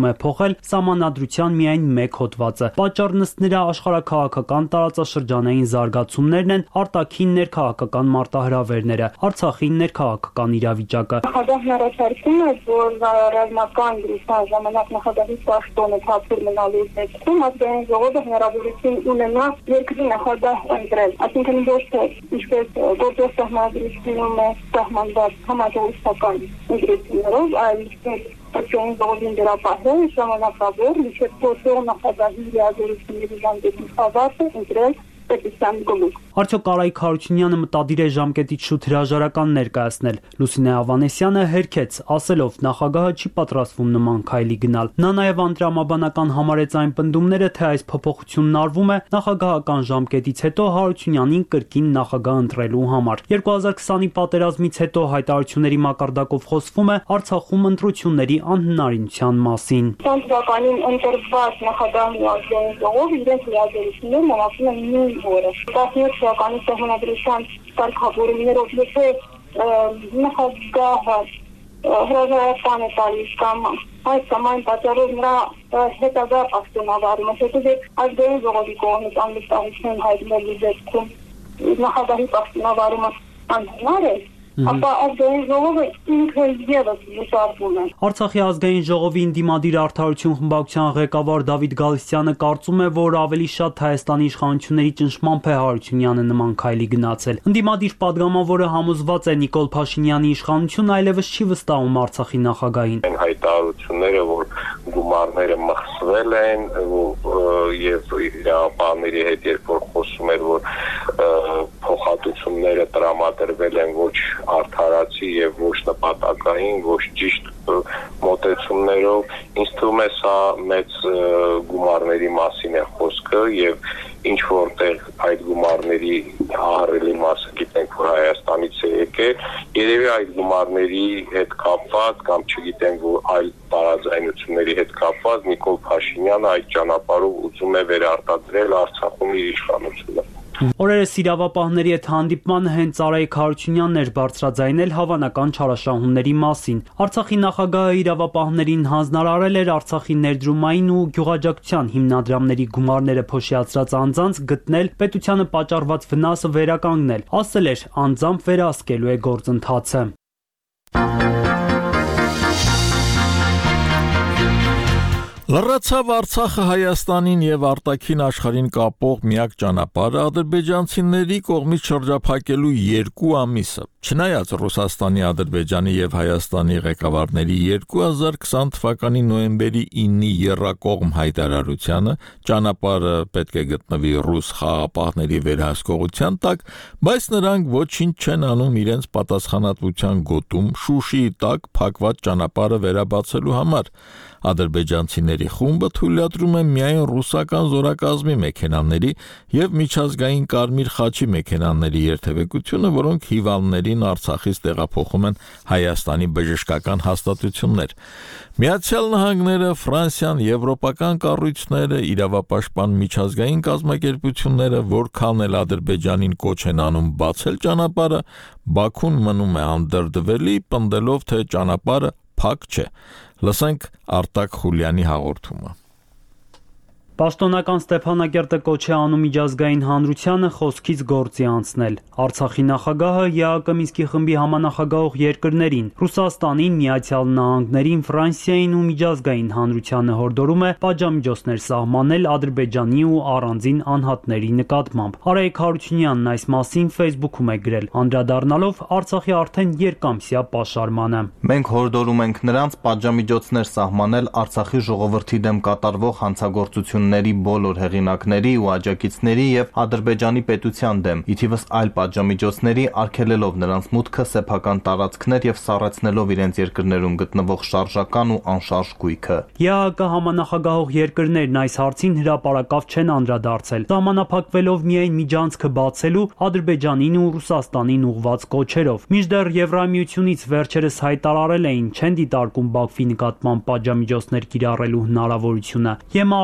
կիրառել սահմանադրության միայն մեկ հոդվածը։ Պատճառն ըստ նրա աշխարհաքաղաքական տարածաշրջանային զարգացումներն են, արտաքին ներքաղաքական մարտահրավերները, Արցախի ներքաղաքական իրավիճակը։ Նախագահն առաջարկում է, որ ռազմական դրության ժամանակ նախագահի պաշտոնը թափուր մնալու դեպքում ազգային ժողովը հնարավորություն ունենա երկրի նախագահ ընտրել, այսինքն ոչ թե ինչպես գործող սահմանադրությունում է սահմանված համաժողովրդական ընտրություններով, այլ ազգային ժողովին դրապահել ժամանակավոր մինչև գործող նախագահի լիազորությունների ժամկետի ավարտը ընտրել պետության գլուխ։ Արդյոք Արայիկ Հարությունյանը մտադիր է ժամկետից շուտ հրաժարական ներկայացնել։ Լուսինե Ավանեսյանը հերքեց, ասելով նախագահը չի պատրաստվում նման քայլի գնալ։ Նա նաև անդրամաբանական համարեց այն պնդումները, թե այս փոփոխությունն արվում է նախագահական ժամկետից հետո Հարությունյանին կրկին նախագահ ընտրելու համար։ 2020-ի պատերազմից հետո հայտարարությունների մակարդակով խոսվում է Արցախում ընտրությունների անհնարինության մասին։ Թվականին ընտրված նախագահի ազգային ժողովը իրենց լիազորությունները մնացել են նույն օրը։ 17 թվականի սահմանադրության կարգավորումներով եթե նախագահը հրաժարական է տալիս կամ այն պատճառով նրա հետագա պաշտոնավարումը, հետո ազգային ժողովի կողմից անվստահություն հայտնելու դեպքում նախագահի պաշտոնավարումը անհնար է, ապա ազգային ժողովը ինքը ևս լուսավորվում է։ Արցախի ազգային ժողովի Ինդիմադիր արդարություն խմբակցության ղեկավար Դավիթ Գալստյանը կարծում է, որ ավելի շատ Հայաստանի իշխանությունների ճնշմամբ է Հարությունյանը նման քայլի գնացել։ Ինդիմադիր падգամավորը համոզված է Նիկոլ Փաշինյանի իշխանությունը այլևս չի վստահում Արցախի նախագահին։ Այն հայտարարությունները, որ գումարները մխսվել են եւ իրավաբանների հետ երբ որ խոսում էր, որ փոխհատուցումները տրամադրվել են ոչ արդարացի եւ ոչ նպատակային, ոչ ճիշտ մոտեցումներով, ինձ թվում է սա մեծ գումարների մասին է խոսքը եւ ինչ որտեղ այդ գումարների ահռելի մասը գիտենք որ Հայաստանից է եկել, երևի այդ գումարների հետ կապված կամ չգիտենք որ այլ տարաձայնությունների հետ կապված Նիկոլ Փաշինյանը այդ ճանապարհով ուզում է վերարտադրել Արցախում իր իշխանությունը։ Օրերս իրավապահների հետ հանդիպմանը հենց Արայիկ Հարությունյանն էր բարձրաձայնել հավանական չարաշահումների մասին։ Արցախի նախագահը իրավապահներին հանձնարարել էր Արցախի ներդրումային ու գյուղաճակցության հիմնադրամների գումարները փոշիացրած անձանց գտնել, պետությանը պատճառված վնասը վերականգնել, ասել էր անձամբ վերահսկելու է գործընթացը։ Լրացավ Արցախը Հայաստանին եւ արտաքին աշխարհին կապող միակ ճանապարհը ադրբեջանցիների կողմից շրջափակելու 2 ամիսը։ Չնայած Ռուսաստանի, Ադրբեջանի եւ Հայաստանի ղեկավարների 2020 թվականի նոյեմբերի 9-ի եռակողմ հայտարարությանը ճանապարհը պետք է գտնվի ռուս խաղաղապահների վերահսկողության տակ, բայց նրանք ոչինչ չեն անում իրենց պատասխանատվության գոտում Շուշիի տակ փակված ճանապարհը վերաբացելու համար։ Ադրբեջանցիների խումբը թույլատրում է միայն ռուսական զորակազմի մեքենաների եւ միջազգային Կարմիր խաչի մեքենաների երթևեկությունը, որոնք հիվանդներին Արցախից տեղափոխում են Հայաստանի բժշկական հաստատություններ։ Միացյալ Նահանգները, Ֆրանսիան, եվրոպական կառույցները, իրավապաշտպան միջազգային կազմակերպությունները, որքան էլ Ադրբեջանին կոչ են անում բացել ճանապարհը, Բաքուն մնում է անդրդվելի, պնդելով, թե ճանապարհը փակ չէ։ Լսենք Արտակ Խուլյանի հաղորդումը։ Պաշտոնական Ստեփանակերտը կոչ է անում միջազգային հանրությանը խոսքից գործի անցնել։ Արցախի նախագահը ԵԱԿ Մինսկի խմբի համանախագահող երկրներին, Ռուսաստանին, Միացյալ Նահանգներին, Ֆրանսիային ու միջազգային հանրությանը հորդորում է պատժամիջոցներ սահմանել Ադրբեջանի ու առանձին անհատների նկատմամբ։ Արայիկ Հարությունյանն այս մասին Facebook-ում է գրել, անդրադառնալով Արցախի արդեն երկամսյա պաշարմանը։ Մենք հորդորում ենք նրանց պատժամիջոցներ սահմանել Արցախի ժողովրդի դեմ կատարվող հանցագործությունների բոլոր հեղինակների ու աջակիցների եւ Ադրբեջանի պետության դեմ, ի թիվս այլ պատժամիջոցների արգելելով նրանց մուտքը սեփական տարածքներ եւ սառեցնելով իրենց երկրներում գտնվող շարժական ու անշարժ գույքը։ ԵԱԿ համանախագահող երկրներն այս հարցին հրապարակավ չեն անդրադարձել, սահմանափակվելով միայն միջանցքը բացելու Ադրբեջանին ու Ռուսաստանին ուղղված կոչերով։ Մինչդեռ Եվրամիությունից վերջերս հայտարարել էին չեն դիտարկում Բաքվի նկատմամբ պատժամիջոցներ կիրառելու հնարավորությունը։ ԵՄ արտաքին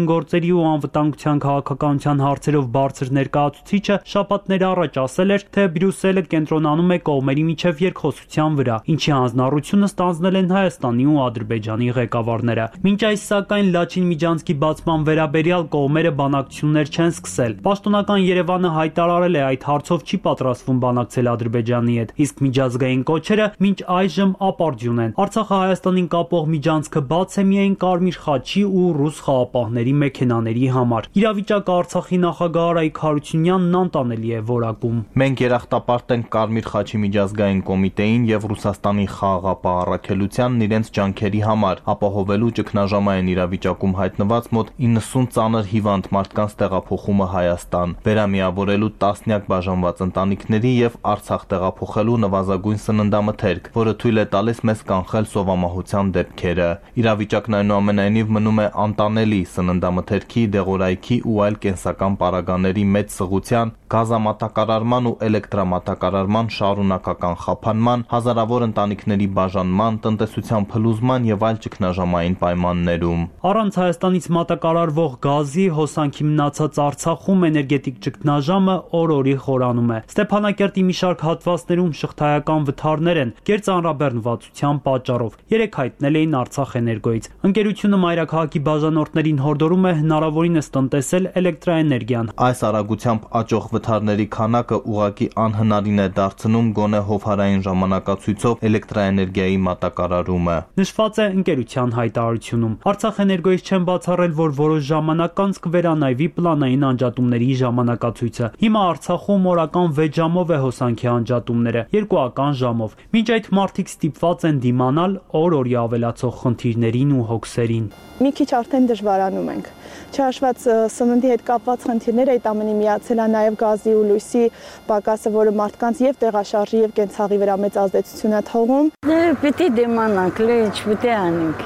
գործերի ու անվտանգության քաղաքականության հարցերով բարձր ներկայացուցիչը շաբաթներ առաջ ասել էր, թե Բրյուսելը կենտրոնանում է կողմերի միջև երկխոսության վրա, ինչի հանձնառությունը ստանձնել են Հայաստանի ու Ադրբեջանի ղեկավարները։ Մինչ այս սակայն Լաչին Միջանցքի բացման վերաբերյալ կողմերը բանակցություններ չեն սկսել։ Պաշտոնական Երևանը հայտարարել է այդ հարցով չի պատրաստվում բանակցել Ադրբեջանի հետ, իսկ միջազգային կոչերը մինչ այժմ ապարդյուն են։ Արցախը Հայաստանին կապող միջանցքը բաց է միայն Կարմիր խաչի ու ռուս խաղապահների մեքենաների համար։ Իրավիճակը Արցախի նախագահ Արայիկ Հարությունյանն անտանելի է որակում։ Մենք երախտապարտ ենք Կարմիր խաչի միջազգային կոմիտեին եւ Ռուսաստանի խաղաղապահ առաքելությանն իրենց ջանքերի համար ապահովելու ճգնաժամային իրավիճակում հայտնված մոտ 90 ծանր հիվանդ մարդկանց տեղափոխումը Հայաստան, վերամիավորելու տասնյակ բաժանված ընտանիքների եւ Արցախ տեղափոխելու նվազագույն սննդամթերք, որը թույլ է տալիս մեզ կանխել սովամահության դեպքերը։ Իրավիճակն այնուամենայնիվ մնում է անտանելի, սննդամթերքի, դեղորայքի ու այլ կենսական պարագաների մեծ սղության, գազամատակարարման ու էլեկտրամատակարարման շարունակական խափանման, հազարավոր ընտանիքների բաժանման, տնտեսության փլուզման եւ այլ ճգնաժամային պայմաններում։ Առանց Հայաստանից մատակարարվող գազի հոսանքի մնացած Արցախում էներգետիկ ճգնաժամը օր-օրի խորանում է։ Ստեփանակերտի մի շարք հատվածներում շղթայական վթարներ են կերծանրաբեռնվածության պատճառով։ Երեք հայտնել էին Արցախ էներգոյից։ Ընկերությունը մայրաքաղաքի բաժանորդներին հորդորում է հնարավորինս տնտեսել էլեկտրաէներգիան։ Այս արագությամբ աճող վթարների քանակը ուղղակի անհնարին է դարձնում գոնե հովհարային ժամանակացույցով էլեկտրաէներգիայի մատակարարումը։ Նշված է ընկերության հայտարարությունում։ Արցախ էներգոյից չեն բացառել, որ որոշ ժամանակ անց կվերանայվի պլանային անջատումների ժամանակացույցը։ Հիմա Արցախում օրական 6 ժամով է հոսանքի անջատումները, երկուական ժամով։ Մինչ այդ մարդիկ ստիպված են դիմանալ օր-օրի ավելացող խնդիրներին ու հոգսերին։ Մի քիչ արդեն դժվարանում ենք։ Չհաշված սննդի հետ կապված խնդիրները այդ ամենի միացել է նաև գազի ու լույսի պակասը, որը մարդկանց եւ տեղաշարժի եւ կենցաղի վրա մեծ ազդեցություն է թողում։ Պիտի դիմանանք, լեչ պիտի անենք։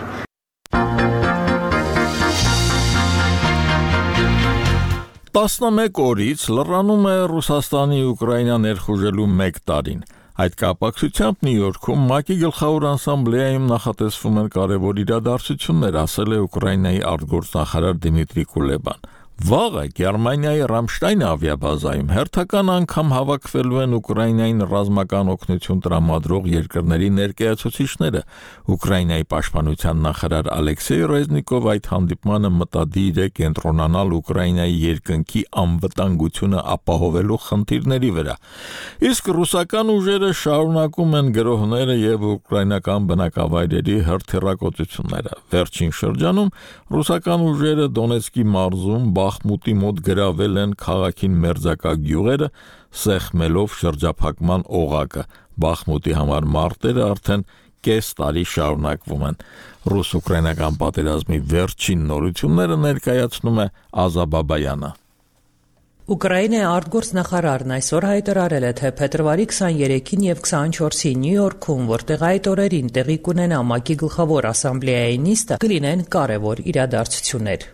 11 օրից լռանում է Ռուսաստանի Ուկրաինա ներխուժելու 1 տարին։ Այդ կապակցությամբ Նյու Յորքում ՄԱԿ-ի գլխավոր ասամբլեայում նախատեսվում են կարևոր իրադարձություններ, ասել է Ուկրաինայի արտգործնախարար Դիմիտրի Կուլեբան։ Վաղը Գերմանիայի Ռամշտայն ավիաբազայում հերթական անգամ հավաքվելու են Ուկրաինային ռազմական օգնություն տրամադրող երկրների ներկայացուցիչները։ Ուկրաինայի պաշտպանության նախարար Ալեքսեյ Ռեզնիկով այդ հանդիպմանը մտադիր է կենտրոնանալ Ուկրաինայի երկնքի անվտանգությունը ապահովելու խնդիրների վրա։ Իսկ ռուսական ուժերը շարունակում են գրոհները եւ ուկրաինական բնակավայրերի հրթիռակոծությունները։ Վերջին շրջանում ռուսական ուժերը Դոնեցկի մարզում Բախմուտի մոտ գրավել են քաղաքին մերձակա գյուղերը, սեղմելով շրջափակման օղակը։ Բախմուտի համար մարտերը արդեն կես տարի շարունակվում են։ Ռուս-ուկրաինական պատերազմի վերջին նորությունները ներկայացնում է Ազաբաբայանը։ Ուկրաինայի արտգործնախարարն այսօր հայտարարել է, թե փետրվարի 23-ին եւ 24-ին Նյու Յորքում, որտեղ այդ օրերին տեղի կունենա ՄԱԿ-ի գլխավոր ասամբլեայի նիստը, կլինեն կարևոր իրադարձություններ։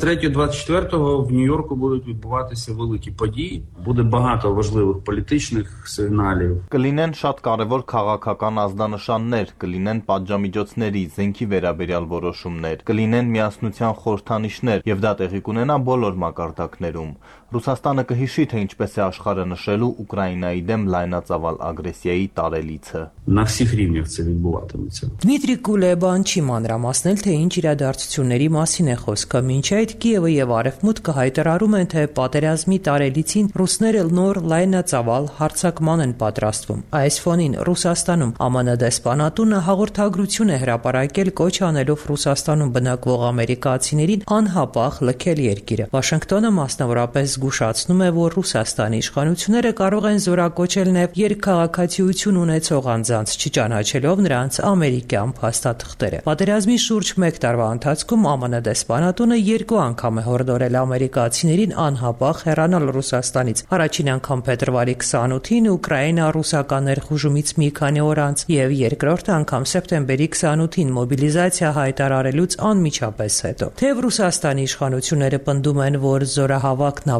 23-24 в Нью-Йорку будуть відбуватися великі події, буде багато важливих політичних сигналів. Կլինեն շատ կարևոր քաղաքական ազդանշաններ, կլինեն պատժամիջոցների, զենքի վերաբերյալ որոշումներ, կլինեն միասնության խորհրդանիշներ եւ դա տեղի կունենա բոլոր մակարդակներում։ Ռուսաստանը կհիշի, թե ինչպես է աշխարհը նշելու Ուկրաինայի դեմ լայնածավալ ագրեսիայի տարելիցը։ На всіх рівнях це відбуватиметься. Դմիտրի Կուլեբան չի մանրամասնել, թե ինչ իրադարձությունների մասին է խոսքը։ Մինչ այդ Կիևը եւ Արևմուտքը հայտարարում են, թե պատերազմի տարելիցին ռուսները նոր լայնածավալ հարձակման են պատրաստվում։ Այս ֆոնին Ռուսաստանում ԱՄՆ դեսպանատունը հաղորդագրություն է հրապարակել կոչ անելով Ռուսաստանում բնակվող ամերիկացիներին անհապաղ լքել երկիրը։ Վաշինգտոնը մասնավորապես զգուշացնում է, որ Ռուսաստանի իշխանությունները կարող են զորակոչել նաև երկքաղաքացիություն ունեցող անձանց, չճանաչելով նրանց ամերիկյան փաստաթղթերը։ Պատերազմի շուրջ 1 տարվա ընթացքում ԱՄՆ դեսպանատունը 2 անգամ է հորդորել ամերիկացիներին անհապաղ հեռանալ Ռուսաստանից։ Առաջին անգամ փետրվարի 28-ին Ուկրաինա ռուսական ներխուժումից մի քանի օր անց եւ երկրորդ անգամ սեպտեմբերի 28-ին մոբիլիզացիա հայտարարելուց անմիջապես հետո։ Թեև Ռուսաստանի իշխանությունները պնդում են, որ զորահավաքն ավարտվել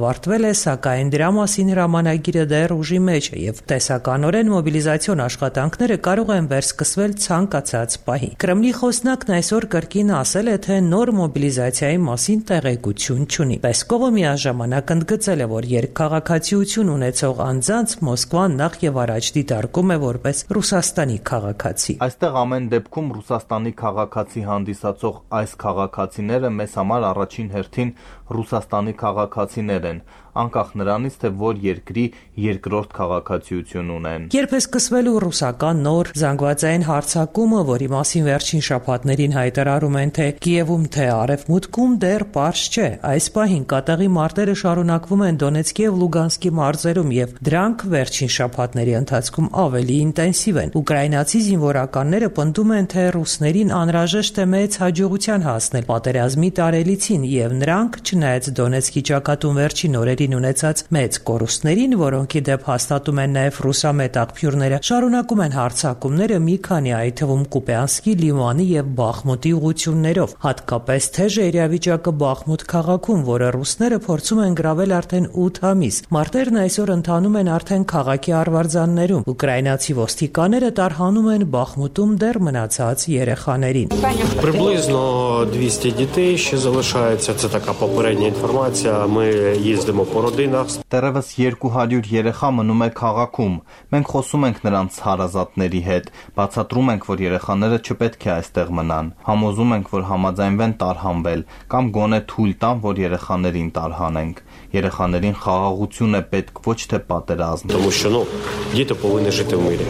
ասել է, սակայն դրա մասին հրամանագիրը դեռ ուժի մեջ է եւ տեսականորեն մոբիլիզացիոն աշխատանքները կարող են վերսկսվել ցանկացած պահի։ Կրեմլի խոսնակն այսօր կրկին ասել է, թե նոր մոբիլիզացիայի մասին տեղեկություն չունի։ Պեսկովը միաժամանակ ընդգծել է, որ երկքաղաքացիություն ունեցող անձանց Մոսկվան նախ եւ առաջ դիտարկում է որպես Ռուսաստանի քաղաքացի։ Այստեղ ամեն դեպքում Ռուսաստանի քաղաքացի հանդիսացող այս քաղաքացիները մեզ համար առաջին հերթին Ռուսաստանի քաղաքացիներ են, անկախ նրանից, թե որ երկրի երկրորդ քաղաքացիություն ունեն։ Երբ է սկսվելու ռուսական նոր զանգվածային հարձակումը, որի մասին վերջին շաբաթներին հայտարարում են, թե Կիևում, թե Արևմուտքում, դեռ պարզ չէ։ Այս պահին կատաղի մարտերը շարունակվում են Դոնեցկի եւ Լուգանսկի մարզերում եւ դրանք վերջին շաբաթների ընթացքում ավելի ինտենսիվ են։ Ուկրաինացի զինվորականները պնդում են, թե ռուսներին անհրաժեշտ է մեծ հաջողության հասնել պատերազմի տարելիցին եւ նրանք, չնայած Դոնեցկի ճակատում վերջին օրերին ունեցած մեծ կորուստներին, որոնք ի դեպ հաստատում են նաև ռուսամետ աղբյուրները, շարունակում են հարձակումները մի քանի, այդ թվում Կուպյանսկի, Լիմանի եւ Բախմուտի ուղղություններով, հատկապես թեժ է իրավիճակը Բախմուտ քաղաքում, որը ռուսները փորձում են գրավել արդեն 8 ամիս։ Մարտերն այսօր ընթանում են արդեն քաղաքի արվարձաններում։ Ուկրաինացի ոստիկանները տարհանում են Բախմուտում դեռ մնացած երեխաներին։ Приблизно 200 дітей ще залишається. Це така попередня інформація. Ми їздимо по родинах. Դեռևս 200 երեխա մնում է քաղաքում։ Մենք խոսում ենք նրանց հարազատների հետ, բացատրում ենք, որ երեխաները չպետք է այստեղ մնան։ Համոզում ենք, որ համաձայնվեն տարհանվել կամ գոնե թույլ տան, որ երեխաներին տարհանենք։ Երեխաներին խաղաղություն է պետք, ոչ թե պատերազմ։ Тому що, діти повинні жити в мирі.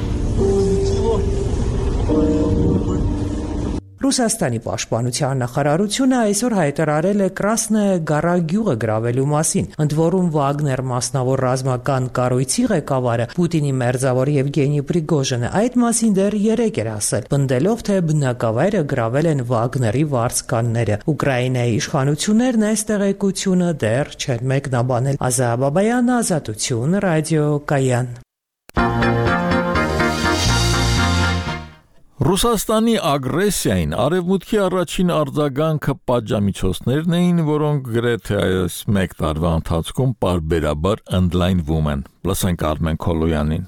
Ռուսաստանի պաշտպանության նախարարությունը այսօր հայտարարել է Կրասնոյե Գորա գյուղը գրավելու մասին, ընդ որում Վագներ մասնավոր ռազմական կառույցի ղեկավարը Պուտինի մերձավոր Եվգենի Պրիգոժինը այդ մասին դեռ երեկ էր ասել, պնդելով, թե բնակավայրը գրավել են Վագների վարձկանները։ Ուկրաինայի իշխանություններն այս տեղեկությունը դեռ չեն մեկնաբանել։ Ազա Բաբայան, Ազատություն, Ռադիո Կայան։ Ռուսաստանի ագրեսիային արևմուտքի առաջին արձագանքը պատժամիջոցներն էին, որոնք գրեթե այս մեկ տարվա ընթացքում պարբերաբար ընդլայնվում են։ Լսենք Արմեն Քոլոյանին։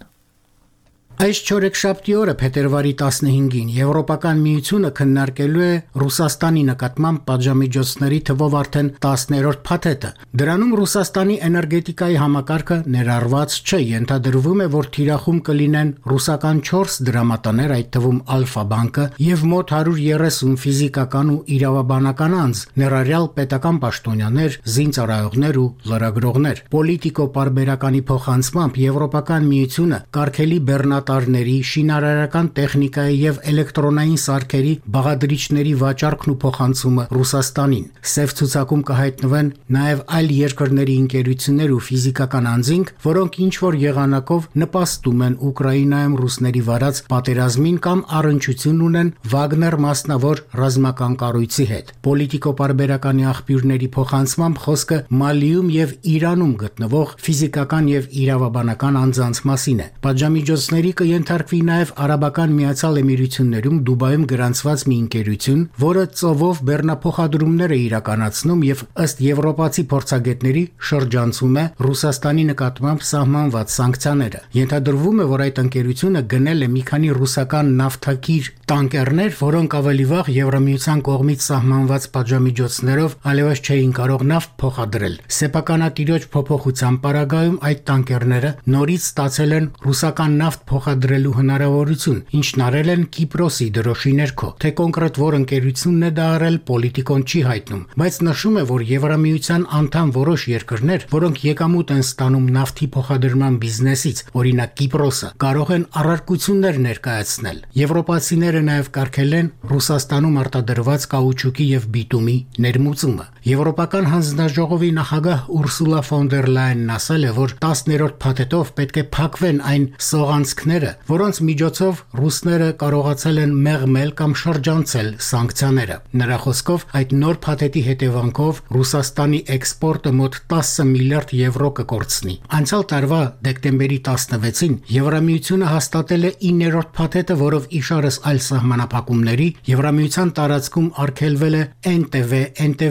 Այս չորեքշաբթի օրը փետրվարի 15-ին Եվրոպական միությունը քննարկելու է Ռուսաստանի նկատմամբ պատժամիջոցների թվով արդեն 10-րդ փաթեթը։ Դրանում Ռուսաստանի էներգետիկայի համակարգը ներառված չէ, ենթադրվում է, որ թիրախում կլինեն ռուսական 4 դրամատաներ, այդ թվում Ալֆա բանկը եւ մոտ 130 ֆիզիկական ու իրավաբանական անձ, ներառյալ պետական պաշտոնյաներ, զինծառայողներ ու լրագրողներ։ Պոլիտիկո պարբերականի փոխանցմամբ Եվրոպական միությունը կարգելի բեռնատարների, շինարարական տեխնիկայի եւ էլեկտրոնային սարքերի բաղադրիչների վաճառքն ու փոխանցումը Ռուսաստանին։ Սև ցուցակում կհայտնվեն նաեւ այլ երկրների ընկերություններ ու ֆիզիկական անձինք, որոնք ինչ որ եղանակով նպաստում են Ուկրաինայում ռուսների վարած պատերազմին կամ առնչություն ունեն Վագներ մասնավոր ռազմական կառույցի հետ։ Պոլիտիկո պարբերականի աղբյուրների փոխանցմամբ խոսքը Մալիում եւ Իրանում գտնվող ֆիզիկական եւ իրավաբանական անձանց մասին է։ Պատժամիջոցների կենթարկվի նաև Արաբական Միացյալ Էմիրություններում Դուբայում գրանցված մի ընկերություն, որը ծովով բեռնափոխադրումներ է իրականացնում եւ ըստ եվրոպացի փորձագետների շրջանցում է Ռուսաստանի նկատմամբ սահմանված սանկցիաները։ Ենթադրվում է, որ այդ ընկերությունը գնել է մի քանի ռուսական նավթակիր տանկերներ, որոնք ավելի վաղ Եվրամիության կողմից սահմանված պատժամիջոցներով այլևս չէին կարող նավթ փոխադրել։ Սեփականատիրոջ փոփոխության պարագայում այդ տանկերները նորից ստացել են ռուսական նավթ փոխադրելու հնարավորություն, ինչն արել են Կիպրոսի դրոշի ներքո։ Թե կոնկրետ որ ընկերությունն է դա արել, պոլիտիկոն չի հայտնում, բայց նշում է, որ Եվրամիության անդամ որոշ երկրներ, որոնք եկամուտ են ստանում նավթի փոխադրման բիզնեսից, օրինակ Կիպրոսը, կարող են առարկություններ ներկայացնել։ Եվրոպացիները նաև կարգել են Ռուսաստանում արտադրված կաուչուկի եւ բիտումի ներմուծումը։ Եվրոպական հանձնաժողովի նախագահ Ուրսուլա ֆոն դեր Լայենն ասել է, որ 10-րդ փաթեթով պետք է փակվեն այն սողանցքները, որոնց միջոցով ռուսները կարողացել են մեղմել կամ շրջանցել սանկցիաները։ Նրա խոսքով այդ նոր փաթեթի հետևանքով Ռուսաստանի էքսպորտը մոտ 10 միլիարդ եվրո կկորցնի։ Անցյալ տարվա դեկտեմբերի 16-ին Եվրամիությունը հաստատել է 9-րդ փաթեթը, որով իշարս այլ սահմանափակումների Եվրամիության տարածքում արգելվել է NTV, NTV Mir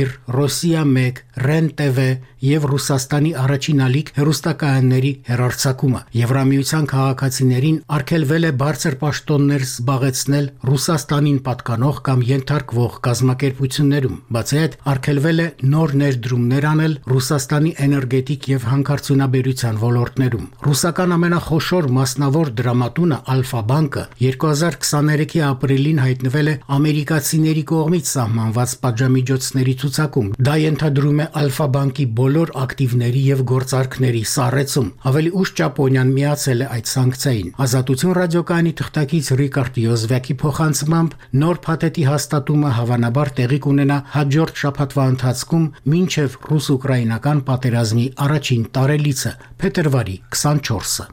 Միր, Ռոսիա 1, Ռեն TV եւ Ռուսաստանի առաջին ալիք հեռուստակայանների հեռարձակումը։ Եվրամիության քաղաքացիներին արգելվել է բարձր պաշտոններ զբաղեցնել Ռուսաստանին պատկանող կամ ենթարկվող կազմակերպություններում։ Բացի այդ, արգելվել է նոր ներդրումներ անել Ռուսաստանի էներգետիկ եւ հանքարդյունաբերության ոլորտներում։ Ռուսական ամենախոշոր մասնավոր դրամատունը Ալֆա բանկը 2023-ի ապրիլին հայտնվել է ամերիկացիների կողմից սահմանված պատժամիջոցների ցուցակում։ Դա ենթադրում է Ալֆա բանկի բոլոր ակտիվների եւ գործարքների սառեցում։ Ավելի ուշ Ճապոնիան միացել է այդ սանկցիային։ Ազատություն ռադիոկայանի թղթակից Ռիկարդ Յոզվեկի փոխանցմամբ նոր փաթեթի հաստատումը հավանաբար տեղի կունենա հաջորդ շաբաթվա ընթացքում մինչև ռուս-ուկրաինական պատերազմի առաջին տարելիցը փետրվարի 24-ը։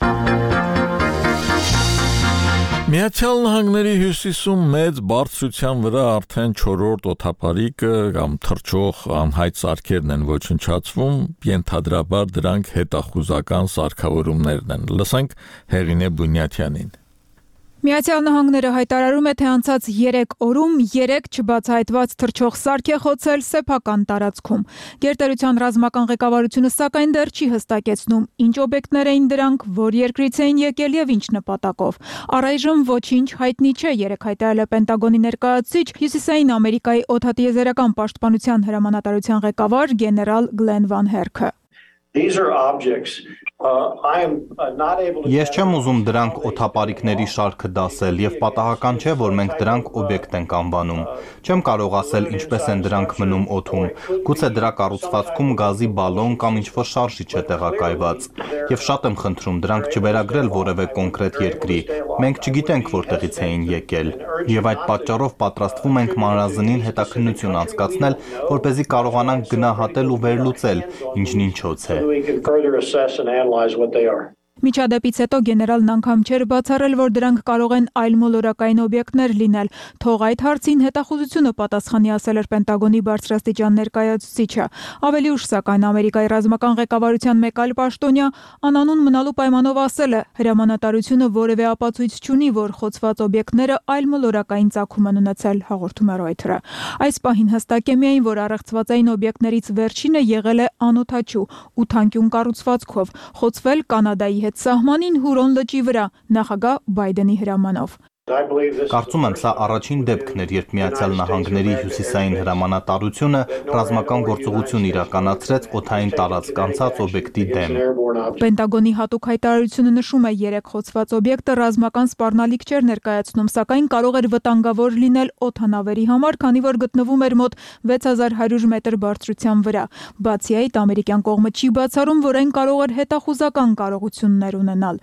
Միացյալ Նահանգների հյուսիսում մեծ բարձրության վրա արդեն 4-րդ օդապարիկը կամ թռչող անհայտ սարքերն են ոչնչացվում, ենթադրաբար դրանք հետախուզական սարքավորումներն են։ Լսենք Հեղինե Բունյաթյանին։ Միացյալ Նահանգները հայտարարում է, թե անցած 3 օրում 3 չբացահայտված թռչող սարք է խոցել սեփական տարածքում։ Գերտերության ռազմական ղեկավարությունը սակայն դեռ չի հստակեցնում, ինչ օբյեկտներ էին դրանք, որ երկրից էին եկել եւ ինչ նպատակով։ Առայժմ ոչինչ հայտնի չէ, երեք հայտարարել է Պենտագոնի ներկայացուցիչ Հյուսիսային Ամերիկայի օդատիեզերական պաշտպանության հրամանատարության ղեկավար գեներալ Գլեն Վան Հերքը։ Ես չեմ ուզում դրանք օդապարիկների շարքը դասել եւ պատահական չէ, որ մենք դրանք օբյեկտ ենք անվանում։ Չեմ կարող ասել ինչպես են դրանք մնում օդում։ Գուցե դրա կառուցվածքում գազի բալոն կամ ինչ-որ շարժիչ է տեղակայված։ Եվ շատ եմ խնդրում դրանք չվերագրել որևէ կոնկրետ երկրի։ Մենք չգիտենք որտեղից էին եկել։ Եվ այդ պատճառով պատրաստվում ենք մանրազնին հետաքննություն անցկացնել, որպեսզի կարողանանք գնահատել ու վերլուծել ինչն ինչոց է։ Միջադեպից հետո գեներալն անգամ չէր բացառել, որ դրանք կարող են այլ մոլորակային օբյեկտներ լինել։ Թող այդ հարցին հետախուզությունը պատասխանի, ասել էր Պենտագոնի բարձրաստիճան ներկայացուցիչը։ Ավելի ուշ սակայն Ամերիկայի ռազմական ղեկավարության մեկ այլ պաշտոնյա անանուն մնալու պայմանով ասել է, հրամանատարությունը որևէ ապացույց չունի, որ խոցված օբյեկտները այլ մոլորակային ծագում են ունեցել, հաղորդում է Reuters-ը։ Այս պահին հստակ է միայն, որ առեղծվածային օբյեկտներից վերջինը եղել է անօդաչու 8 կառուցվածքով, խոցվել Կանադայի սահմանին Հուրոն լճի վրա նախագահ Բայդենի հրամանով։ Կարծում եմ, սա առաջին դեպքն էր, երբ Միացյալ Նահանգների հյուսիսային հրամանատարությունը ռազմական գործողություն իրականացրեց օդային տարածք անցած օբյեկտի դեմ։ Պենտագոնի հատուկ հայտարարությունը նշում է, 3 խոցված օբյեկտը ռազմական սպառնալիք չէր ներկայացնում, սակայն կարող էր վտանգավոր լինել օդանավերի համար, քանի որ գտնվում էր մոտ 6100 մետր բարձրության վրա։ Բացի այդ, ամերիկյան կողմը չի բացառում, որ այն կարող էր հետախուզական կարողություններ ունենալ։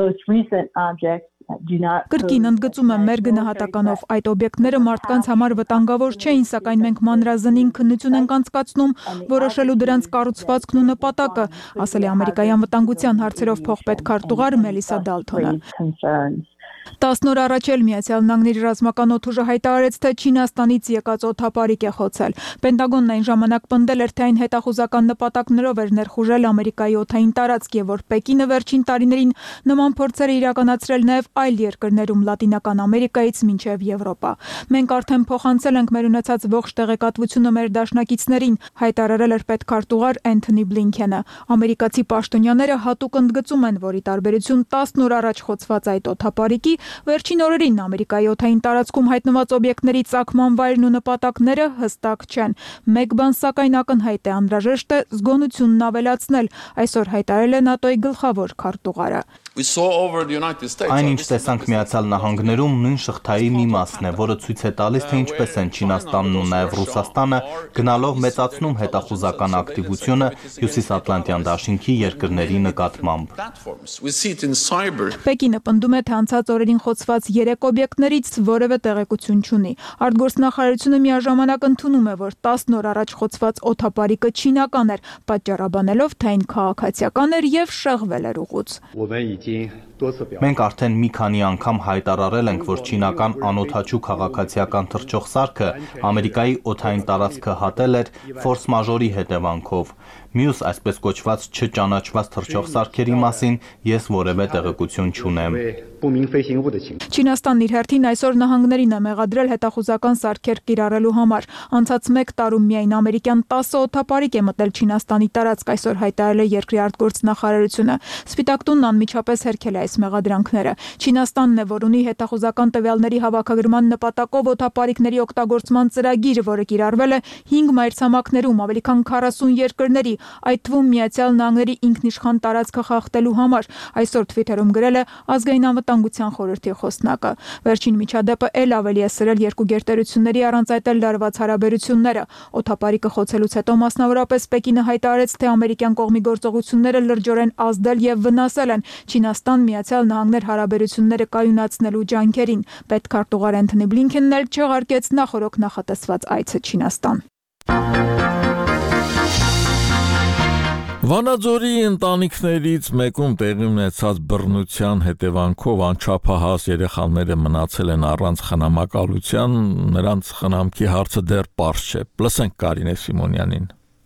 Կրկին ընդգծում եմ, մեր գնահատականով այդ օբյեկտները մարդկանց համար վտանգավոր չէին, սակայն մենք մանրազնին քննություն ենք անցկացնում, որոշելու դրանց կառուցվածքն ու նպատակը, ասել է Ամերիկայի անվտանգության հարցերով փոխպետքարտուղար Մելիսա Դալթոնը։ 10 օր առաջ էլ Միացյալ Նահանգների ռազմական օդուժը հայտարարեց, թե Չինաստանից եկած օդապարիկ է խոցել։ Պենտագոնն այն ժամանակ պնդել էր, թե այն հետախուզական նպատակներով էր ներխուժել Ամերիկայի օդային տարածք եւ որ Պեկինը վերջին տարիներին նման փորձեր է իրականացրել նաեւ այլ երկրներում Լատինական Ամերիկայից մինչեւ Եվրոպա։ Մենք արդեն փոխանցել ենք մեր ունեցած ողջ տեղեկատվությունը մեր դաշնակիցներին, հայտարարել էր պետքարտուղար Էնթոնի Բլինքենը։ Ամերիկացի պաշտոնյաները հատուկ ընդգծում են, որ ի տարբերություն 10 օր առաջ խոցված այդ օդապարիկի վերջին օրերին Ամերիկայի օդային տարածքում հայտնված օբյեկտների ծագման վայրն ու նպատակները հստակ չեն։ Մեկ բան սակայն ակնհայտ է, անհրաժեշտ է զգոնությունն ավելացնել, այսօր հայտարարել է ՆԱՏՕ-ի գլխավոր քարտուղարը։ Այն ինչ տեսանք Միացյալ Նահանգներում նույն շղթայի մի մասն է, որը ցույց է տալիս, թե ինչպես են Չինաստանն ու նաև Ռուսաստանը գնալով մեծացնում հետախուզական ակտիվությունը Հյուսիսատլանտյան դաշինքի երկրների նկատմամբ։ Պեկինը պնդում է, թե անցած օրերին խոցված 3 օբյեկտներից որևէ տեղեկություն չունի։ Արտգործնախարարությունը միաժամանակ ընդունում է, որ 10 օր առաջ խոցված օդապարիկը չինական էր, պատճառաբանելով, թե այն քաղաքացիական էր եւ շեղվել էր ուղուց։ Մենք արդեն մի քանի անգամ հայտարարել ենք, որ չինական անօդաչու քաղաքացիական թռչող սարքը Ամերիկայի օդային տարածքը հատել էր ֆորս մաժորի հետևանքով։ Մյուս այսպես կոչված չճանաչված թռչող սարքերի մասին ես որևէ տեղեկություն չունեմ։ Չինաստանն իր հերթին այսօր նահանգներին է մեղադրել հետախուզական սարքեր կիրառելու համար։ Անցած 1 տարում միայն ամերիկյան 10 օդապարիկ է մտել Չինաստանի տարածք, այսօր հայտարարել է երկրի արտգործնախարարությունը։ Սպիտակ տունն անմիջապես հերքել է այս մեղադրանքները։ Չինաստանն է, որ ունի հետախուզական տվյալների հավաքագրման նպատակով օդապարիկների օգտագործման ծրագիր, որը կիրառվել է 5 մայրցամաքներում ավելի քան 40 երկրների, այդ թվում Միացյալ Նահանգների ինքնիշխան տարածքը խախտելու համար։ Այսօր Twitter-ում գրել է Ազգային անվտանգության խորհրդի խոսնակը։ Վերջին միջադեպը էլ ավելի է սրել երկու գերտերությունների առանց այդ էլ լարված հարաբերությունները։ Օդապարիկը խոցելուց հետո մասնավորապես Պեկինը հայտարարեց, թե ամերիկյան կողմի գործողությունները լրջորեն ազդել եւ վնասել են Չինաստան-Միացյալ Նահանգներ հարաբերությունները կայունացնելու ջանքերին։ Պետքարտուղար Էնթոնի Բլինքենն էլ չեղարկեց նախորոք նախատեսված այցը Չինաստան։ Վանաձորի ընտանիքներից մեկում տեղի ունեցած բռնության հետևանքով անչափահաս երեխաները մնացել են առանց խնամակալության, նրանց խնամքի հարցը դեռ պարզ չէ։ Լսենք Կարինե Սիմոնյանին։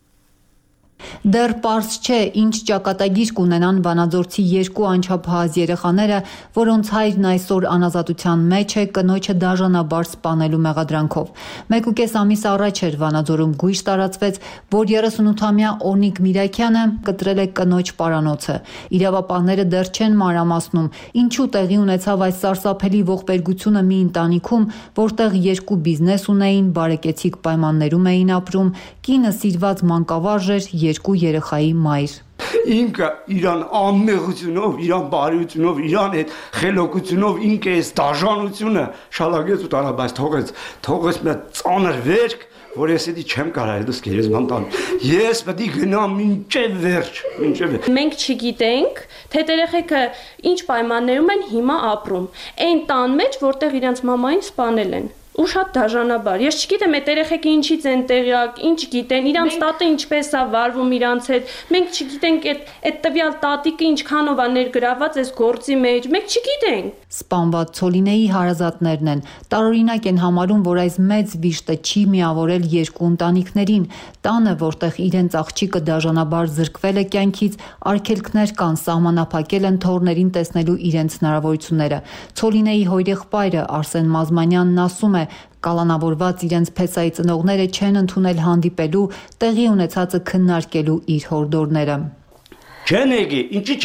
Դեռ պարզ չէ, ինչ ճակատագիր կունենան վանաձորցի երկու անչափահաս երեխաները, որոնց հայրն այսօր անազատության մեջ է կնոջը դաժանաբար սպանելու մեղադրանքով։ 1.5 ամիս առաջ էր Վանաձորում գույժ տարածվեց, որ 38-ամյա Օնիկ Միրաքյանը կտրել է կնոջ պարանոցը։ Իրավապահները դեռ չեն մանրամասնում, ինչու տեղի ունեցավ այս սարսափելի ողբերգությունը մի ընտանիքում, որտեղ երկու բիզնես ունեին, բարեկեցիկ պայմաններում էին ապրում, կինը սիրված մանկավարժ էր, երկու երեխայի մայր։ Ինքը իրան ամմեղությունով, իրան բարիությունով, իրան այդ խելոքությունով ինքը այս դաժանությունը շալագեց ու տարավ, բայց թողեց մի ծանր վերք, որ ես էդի չեմ կարող դուս գերեզման տան։ Ես պետք է գնամ մինչև վերջ, մինչև։ Մենք չգիտենք, թե երեխեքը ինչ պայմաններում են հիմա ապրում։ Այն տան մեջ, որտեղ իրենց մամային սպանել են։ Ու շատ դաժանաբար։ Ես չգիտեմ այդ երեխեքը ինչից են տեղյակ, ինչ գիտեն, իրանց տատը ինչպես է վարվում իրանց հետ։ Մենք չգիտենք այդ տվյալ տատիկը ինչքանով է ներգրաված այս գործի մեջ, մենք չգիտենք։ Սպանված Ցոլինեի հարազատներն են։ Տարօրինակ են համարում, որ այս մեծ վիշտը չի միավորել երկու ընտանիքներին։ Տանը, որտեղ իրենց աղջիկը դաժանաբար զրկվել է կյանքից, արգելքներ կան, սահմանափակել են թոռներին տեսնելու իրենց հնարավորությունները։ Ցոլինեի հորեղբայրը Արսեն Մազմանյանն ասում է, կալանավորված իրենց փեսայի ծնողները չեն ընդունել հանդիպելու, տեղի ունեցածը քննարկելու իր հորդորները։ Չեն եկի,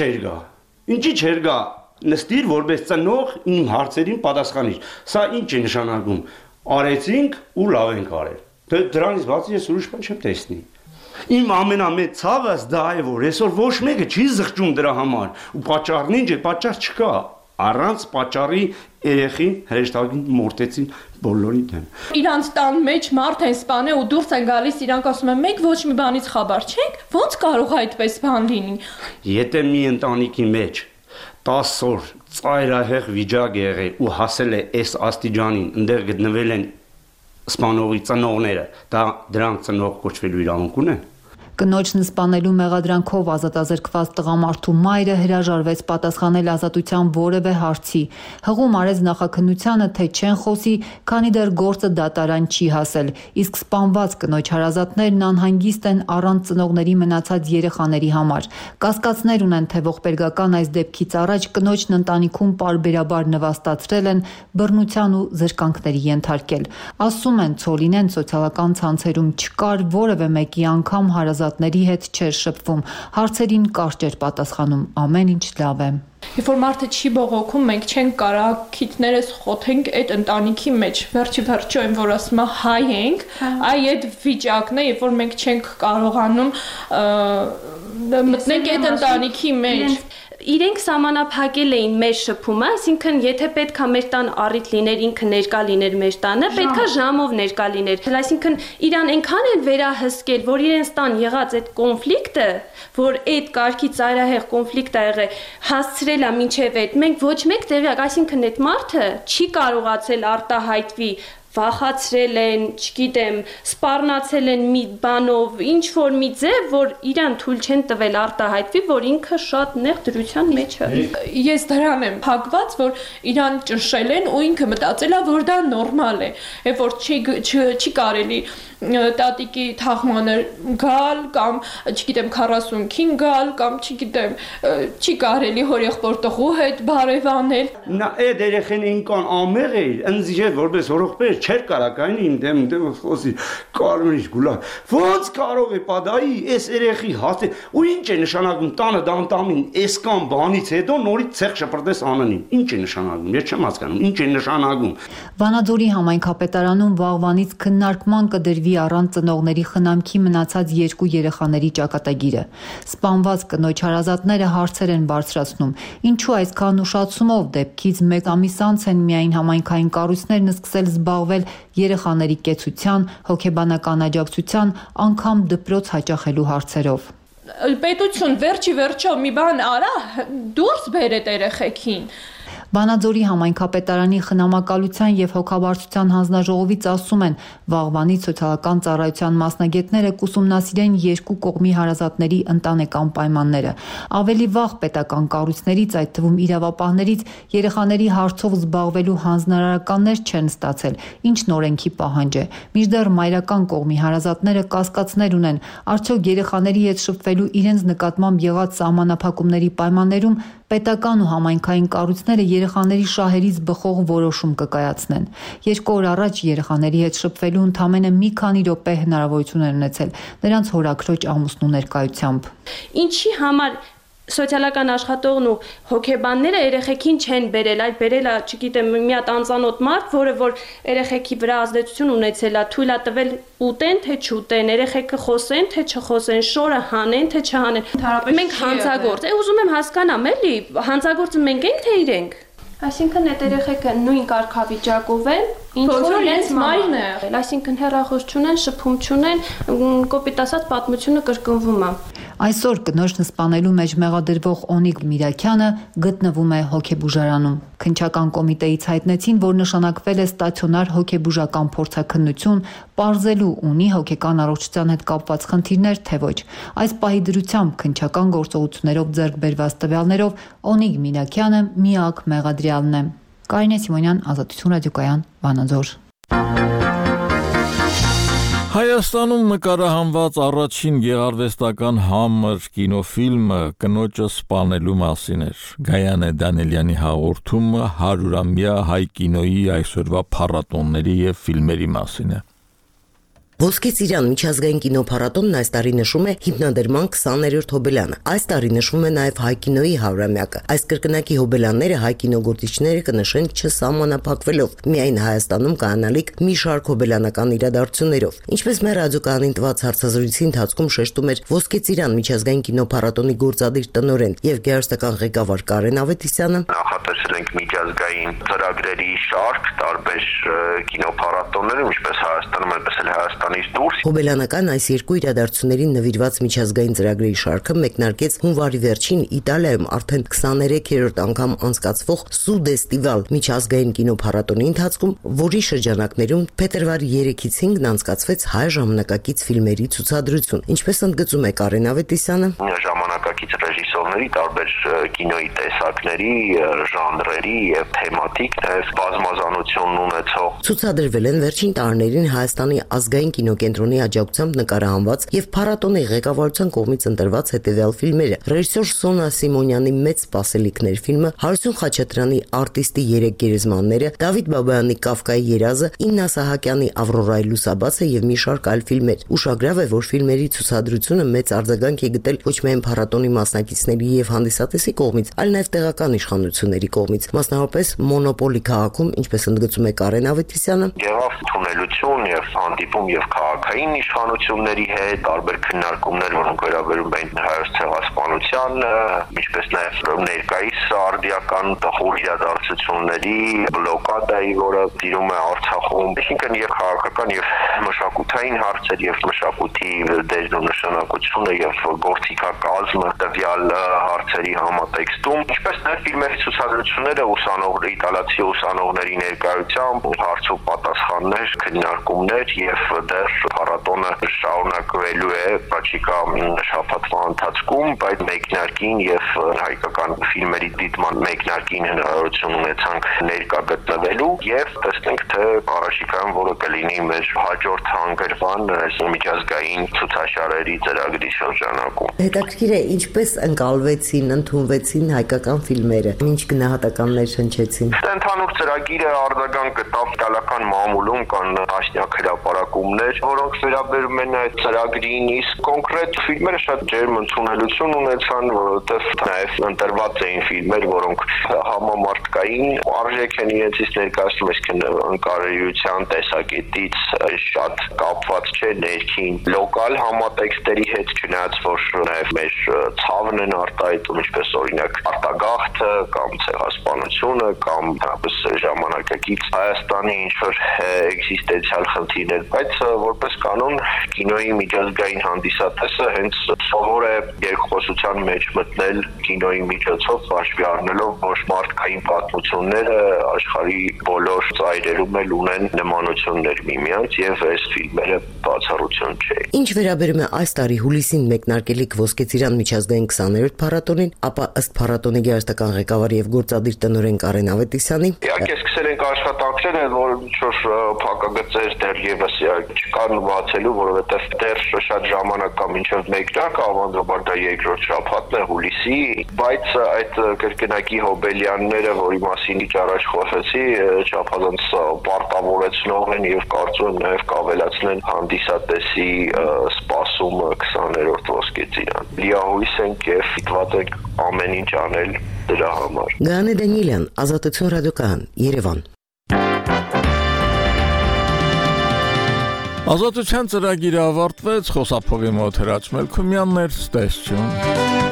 ինչի չեր գա, նստիր որպես ծնող իմ հարցերին պատասխանիր։ Սա ինչ է նշանակում։ Արեցինք ու լավ ենք արել։ Դրանից բացի ես ուրիշ բան չեմ տեսնի։ Իմ ամենամեծ ցավս դա է, որ այսօր ոչ մեկը չի զղջում դրա համար, ու պատճառն ինչ է, պատճառ չկա։ Առանց պատճառի երեխին հրեշտակին մորտեցին բոլորի դեմ։ Իրանց տան մեջ մարդ են սպանել ու դուրս են գալիս, իրանք ասում են մենք ոչ մի բանից խաբար չենք, ո՞նց կարող է այդպես բան լինի։ Եթե մի ընտանիքի մեջ 10 օր ծայրահեղ վիճակ եղել ու հասել է այս աստիճանին, այնտեղ գտնվել են սպանողի ծնողները, դրանք ծնող կոչվելու իրավունք ունեն։ Կնոջն սպանելու մեղադրանքով ազատազրկված տղամարդու մայրը հրաժարվեց պատասխանել ազատության որևէ հարցի։ Հղում արեց նախաքննությանը, թե չեն խոսի, քանի դեռ գործը դատարան չի հասել, իսկ սպանված կնոջ հարազատներն անհանգիստ են առանց ծնողների մնացած երեխաների համար։ Կասկածներ ունեն, թե ողբերգական այս դեպքից առաջ կնոջն ընտանիքում պարբերաբար նվաստացրել են, բռնության ու զրկանքների ենթարկել։ Ասում են, Ցոլինեն սոցիալական ցանցերում չկար, որևէ մեկի անգամ հարազատների հետ չէր շփվում, հարցերին կարճ էր պատասխանում, ամեն ինչ լավ է։ Երբ որ մարդը չի բողոքում, մենք չենք կարող քիթներս խոթենք այդ ընտանիքի մեջ։ Վերջի վերջո այն որ ասում է հայ ենք, այդ վիճակն է, երբ որ մենք չենք կարողանում մտնենք այդ ընտանիքի մեջ։ Իրենք սահմանափակել էին մեր շփումը, այսինքն եթե պետքա մեր տան առիթ լիներ, ինքը ներկա լիներ մեր տանը, պետքա ժամով ներկա լիներ։ Այսինքն իրան այնքան են վերահսկել, որ իրենց տան եղած այդ կոնֆլիկտը, որ այդ կարգի ծայրահեղ կոնֆլիկտ ա եղել, հասցրել է մինչև այդ մենք ոչ մեկ տեղյակ, այսինքն այդ մարդը չի կարողացել արտահայտվի, վախացրել են, չգիտեմ, սպառնացել են մի բանով, ինչ որ մի ձև, որ իրան թույլ չեն տվել արտահայտվի, որ ինքը շատ նեղ դրության մեջ է։ Ես դրան եմ փակված, որ իրան ճնշել են ու ինքը մտածել է, որ դա նորմալ է, երբ որ չի կարելի տատիկի թաղմանը գալ կամ չգիտեմ 40-ին գալ կամ չգիտեմ չի կարելի հորեղբոր տղու հետ բարևանել։ Նա այդ երեխեն ինքան ամեղ էր, ինձ իջե որպես հորեղբեր չէր կարակային իմ դեմ խոսի կարմիր գուլա։ Ոնց կարող է պատահի այս երեխի հաստ ու ինչ է նշանակում տանը դանտամին այսքան բանից հետո նորից ցեղ շպրտես անանին։ Ինչ է նշանակում։ Ես չեմ հասկանում, ինչ է նշանակում։ Վանաձորի համայնքապետարանում վաղվանից քննարկման կդրվի առանց ծնողների խնամքի մնացած 2 երեխաների ճակատագիրը։ Սպանված կնոջ հարազատները հարցեր են բարձրացնում. ինչու այսքան ուշացումով դեպքից 1 ամիս անց են միայն համայնքային կառույցներն սկսել զբաղվել երեխաների կեցության, հոգեբանական աջակցության, անգամ դպրոց հաճախելու հարցերով։ Պետություն վերջի վերջո մի բան արա, դուրս բերეთ երեխեքին։ Վանաձորի համայնքապետարանի խնամակալության եւ հոգաբարձության հանձնաժողովից ասում են, վաղվանից սոցիալական ծառայության մասնագետները կուսումնասիրեն 2 կողմի հարազատների ընտանեկան պայմանները։ Ավելի վաղ պետական կառույցներից, այդ թվում իրավապահներից, երեխաների հարցով զբաղվելու հանձնարարականներ չեն ստացել, ինչն օրենքի պահանջ է։ Մինչդեռ մայրական կողմի հարազատները կասկածներ ունեն, արդյոք երեխաների հետ շփվելու իրենց նկատմամբ եղած սահմանափակումների պայմաններում պետական ու համայնքային կառույցները երեխաների շահերից բխող որոշում կկայացնեն։ 2 օր առաջ երեխաների հետ շփվելու ընդամենը մի քանի րոպե հնարավորություն են ունեցել նրանց հորաքրոջ ամուսնու ներկայությամբ։ Ինչի համար սոցիալական աշխատողն ու հոգեբանները երեխեքին չեն բերել, այլ բերել է, չգիտեմ, մի հատ անծանոթ մարդ, որը որ երեխեքի վրա ազդեցություն ունեցել է, թույլ է տվել ուտեն թե չուտեն, երեխեքը խոսեն թե չխոսեն, շորը հանեն թե չհանեն։ Մենք հանցագործ, ուզում եմ հասկանամ, էլի, հանցագործը մենք ենք թե իրենք։ Այսինքն այդ երեխեքը նույն կարգավիճակով են, ինչ որ իրենց մայրն է եղել, այսինքն հեռախոս չունեն, շփում չունեն, կոպիտ ասած պատմությունը կրկնվում է։ Այսօր կնոջն սպանելու մեջ մեղադրվող Օնիկ Միրաքյանը գտնվում է հոգեբուժարանում։ Քննչական կոմիտեից հայտնեցին, որ նշանակվել է ստացիոնար հոգեբուժական փորձաքննություն, պարզելու ունի հոգեկան առողջության հետ կապված խնդիրներ, թե ոչ։ Այս պահի դրությամբ քննչական գործողություններով ձեռք բերված տվյալներով Օնիկ Միրաքյանը միակ մեղադրյալն է։ Կարինե Սիմոնյան, Ազատություն ռադիոկայան, Վանաձոր։ Հայաստանում նկարահանված առաջին գեղարվեստական համր կինոֆիլմը կնոջը սպանելու մասին էր։ Գայանե Դանիելյանի հաղորդումը 100-ամյա հայ կինոյի այսօրվա փառատոնների եւ ֆիլմերի մասին է։ Ոսկե ծիրան միջազգային կինոփառատոնն այս տարի նշում է հիմնադրման 20-րդ հոբելյանը։ Այս տարի նշվում է նաև հայ կինոյի 100-ամյակը։ Այս կրկնակի հոբելյանները հայ կինոգործիչները կնշեն չսահմանափակվելով միայն Հայաստանում կանալիք մի շարք հոբելյանական իրադարձություններով։ Ինչպես մեր ռադիոկայանին տված հարցազրույցի ընթացքում շեշտում էր Ոսկե ծիրան միջազգային կինոփառատոնի գործադիր տնօրեն եւ գեղարվեստական ղեկավար Կարեն Ավետիսյանը, նախատեսել ենք միջազգային ծրագրերի շարք տարբեր կինոփառատոններում, ինչպես Հայաստանում, այնպես էլ Հայաստանից դուրս։ Հոբելյանական այս 2 իրադարձություններին նվիրված միջազգային ծրագրերի շարքը մեկնարկեց հունվարի վերջին Իտալիայում արդեն 23-րդ անգամ անցկացվող Սուդեստիվալ միջազգային կինոփառատոնի ընթացքում, որի շրջանակներում փետրվարի 3-ից 5-ն անցկացվեց հայ ժամանակակից ֆիլմերի ցուցադրություն։ Ինչպես ընդգծում է Կարեն Ավետիսյանը, ժամանակակից ռեժիսորների տարբեր կինոյի տեսակների, ժանրերի եւ թեմատիկներ բազմազանություն ունեցող ցուցադրվել են վերջին տարիներին Հայաստանի ազգային կինոկենտրոնի աջակցությամբ նկարահանված եւ փառատոնի ղեկավարության կողմից ընտրված հետեւյալ ֆիլմերը. ռեժիսոր Սոնա Սիմոնյանի «Մեծ սպասելիքներ» ֆիլմը, Հարություն Խաչատրյանի «Արտիստի 3 գերեզմանները», Դավիթ Բաբայանի «Կավկայի երազը», Իննա Սահակյանի «Ավրորայի լուսաբացը» եւ մի շարք այլ ֆիլմեր։ Ուշագրավ է, որ ֆիլմերի ցուցադրությունը մեծ արձագանք է գտել ոչ միայն փառատոնի մասնակիցների եւ հանդիսատեսի կողմից, այլ նաեւ տեղական իշխանությունների կողմից, մասնավորապես Մոնոպոլի քաղաքում, ինչպես ընդգծում է Կարեն Ավետիսյանը, եղավ թունելություն եւ հանդիպում եւ քաղաքային իշխանությունների հետ, տարբեր քննարկումներ, որոնք վերաբերում են հայոց ցեղասպանությանը, ինչպես նաեւ ներկայիս արդիական տխուր իրադարձությունների բլոկադայի, որը տիրում է Արցախում, այսինքն եւ քաղաքական եւ մշակութային հարցեր եւ մշակույթի դերն ու նշանակությունը եւ գործիքակազմը տվյալ հարցերի համատեքստում, ինչպես նաեւ ֆիլմերի ցուցադրությունները իտալացի ուսանողների ներկայությամբ հարց ու պատասխաններ, քննարկումներ եւ դեռ փառատոնը շարունակվելու է բացիկա շաբաթվա ընթացքում, բայց մեկնարկին եւ հայկական ֆիլմերի դիտման մեկնարկին հնարավորություն ունեցանք ներկա գտնվելու եւ տեսնենք թե առաջիկայում որը կլինի մեր հաջորդ հանգրվան միջազգային ցուցաշարերի ծրագրի շրջանակում։ Հետաքրքիր է ինչպես ընկալվեցին, ընդունվեցին հայկական ֆիլմերը, ինչ գնահատականներ հնչեցին։ Ընդհանուր ծրագիրը արձագանք գտավ իտալական մամուլում կան տասնյակ հրապարակումներ, որոնք վերաբերում են այդ ծրագրին, իսկ կոնկրետ ֆիլմերը շատ ջերմ ընդունելություն ունեցան, որովհետև նաև ընտրված էին ֆիլմեր, որոնք համամարտկային արժեք են իրենցից ներկայացնում, այսինքն ընկալելիության տեսակետից շատ կապված չէ ներքին լոկալ համատեքստերի հետ, չնայած որ նաև մեր ցավն են արտահայտում, ինչպես օրինակ արտագաղթը կամ ցեղասպանությունը կամ ժամանակակից Հայաստանի ինչ-որ էքզիստենցիալ խնդիրներ, բայց որպես կանոն կինոյի միջազգային հանդիսատեսը հենց սովոր է երկխոսության մեջ մտնել կինոյի միջոցով, հաշվի առնելով, որ մարդկային պատմությունները աշխարհի բոլոր ծայրերում էլ ունեն նմանություններ միմյանց եւ այս ֆիլմերը բացառություն չէ։ Ինչ վերաբերում է այս տարի հուլիսին մեկնարկելիք Ոսկե ծիրան միջազգային 20-րդ փառատոնին, ապա ըստ փառատոնի գերստական ղեկավար եւ գործադիր տնօրեն Կարեն Ավետիսյանի, իհարկե սկսել ենք աշխատանքները, որ ինչ-որ փակագծեր դեռևս չկան բացելու, որովհետեւ դեռ շատ ժամանակ կա մինչեւ մեկնարկը, ավանդաբար դա երկրորդ շաբաթն է հուլիսի, բայց այդ կրկնակի հոբելյանները, որի մասին իջ առաջ խոսեցի, չափազանց պարտավորեցնող են եւ կարծում եմ նաեւ կավելացնեն հանդիսատեսի սպասումը 20-րդ Ոսկե ծիրան։ Լիահույս ենք եւ դիտված ենք ամեն ինչ անել դրա համար։ Գայանե Դանիելյան, Ազատություն ռադիոկայան, Երևան։ Ազատության ծրագիրը ավարտվեց, խոսափողի մոտ Հրաչ Մելքումյանն էր, տեսություն։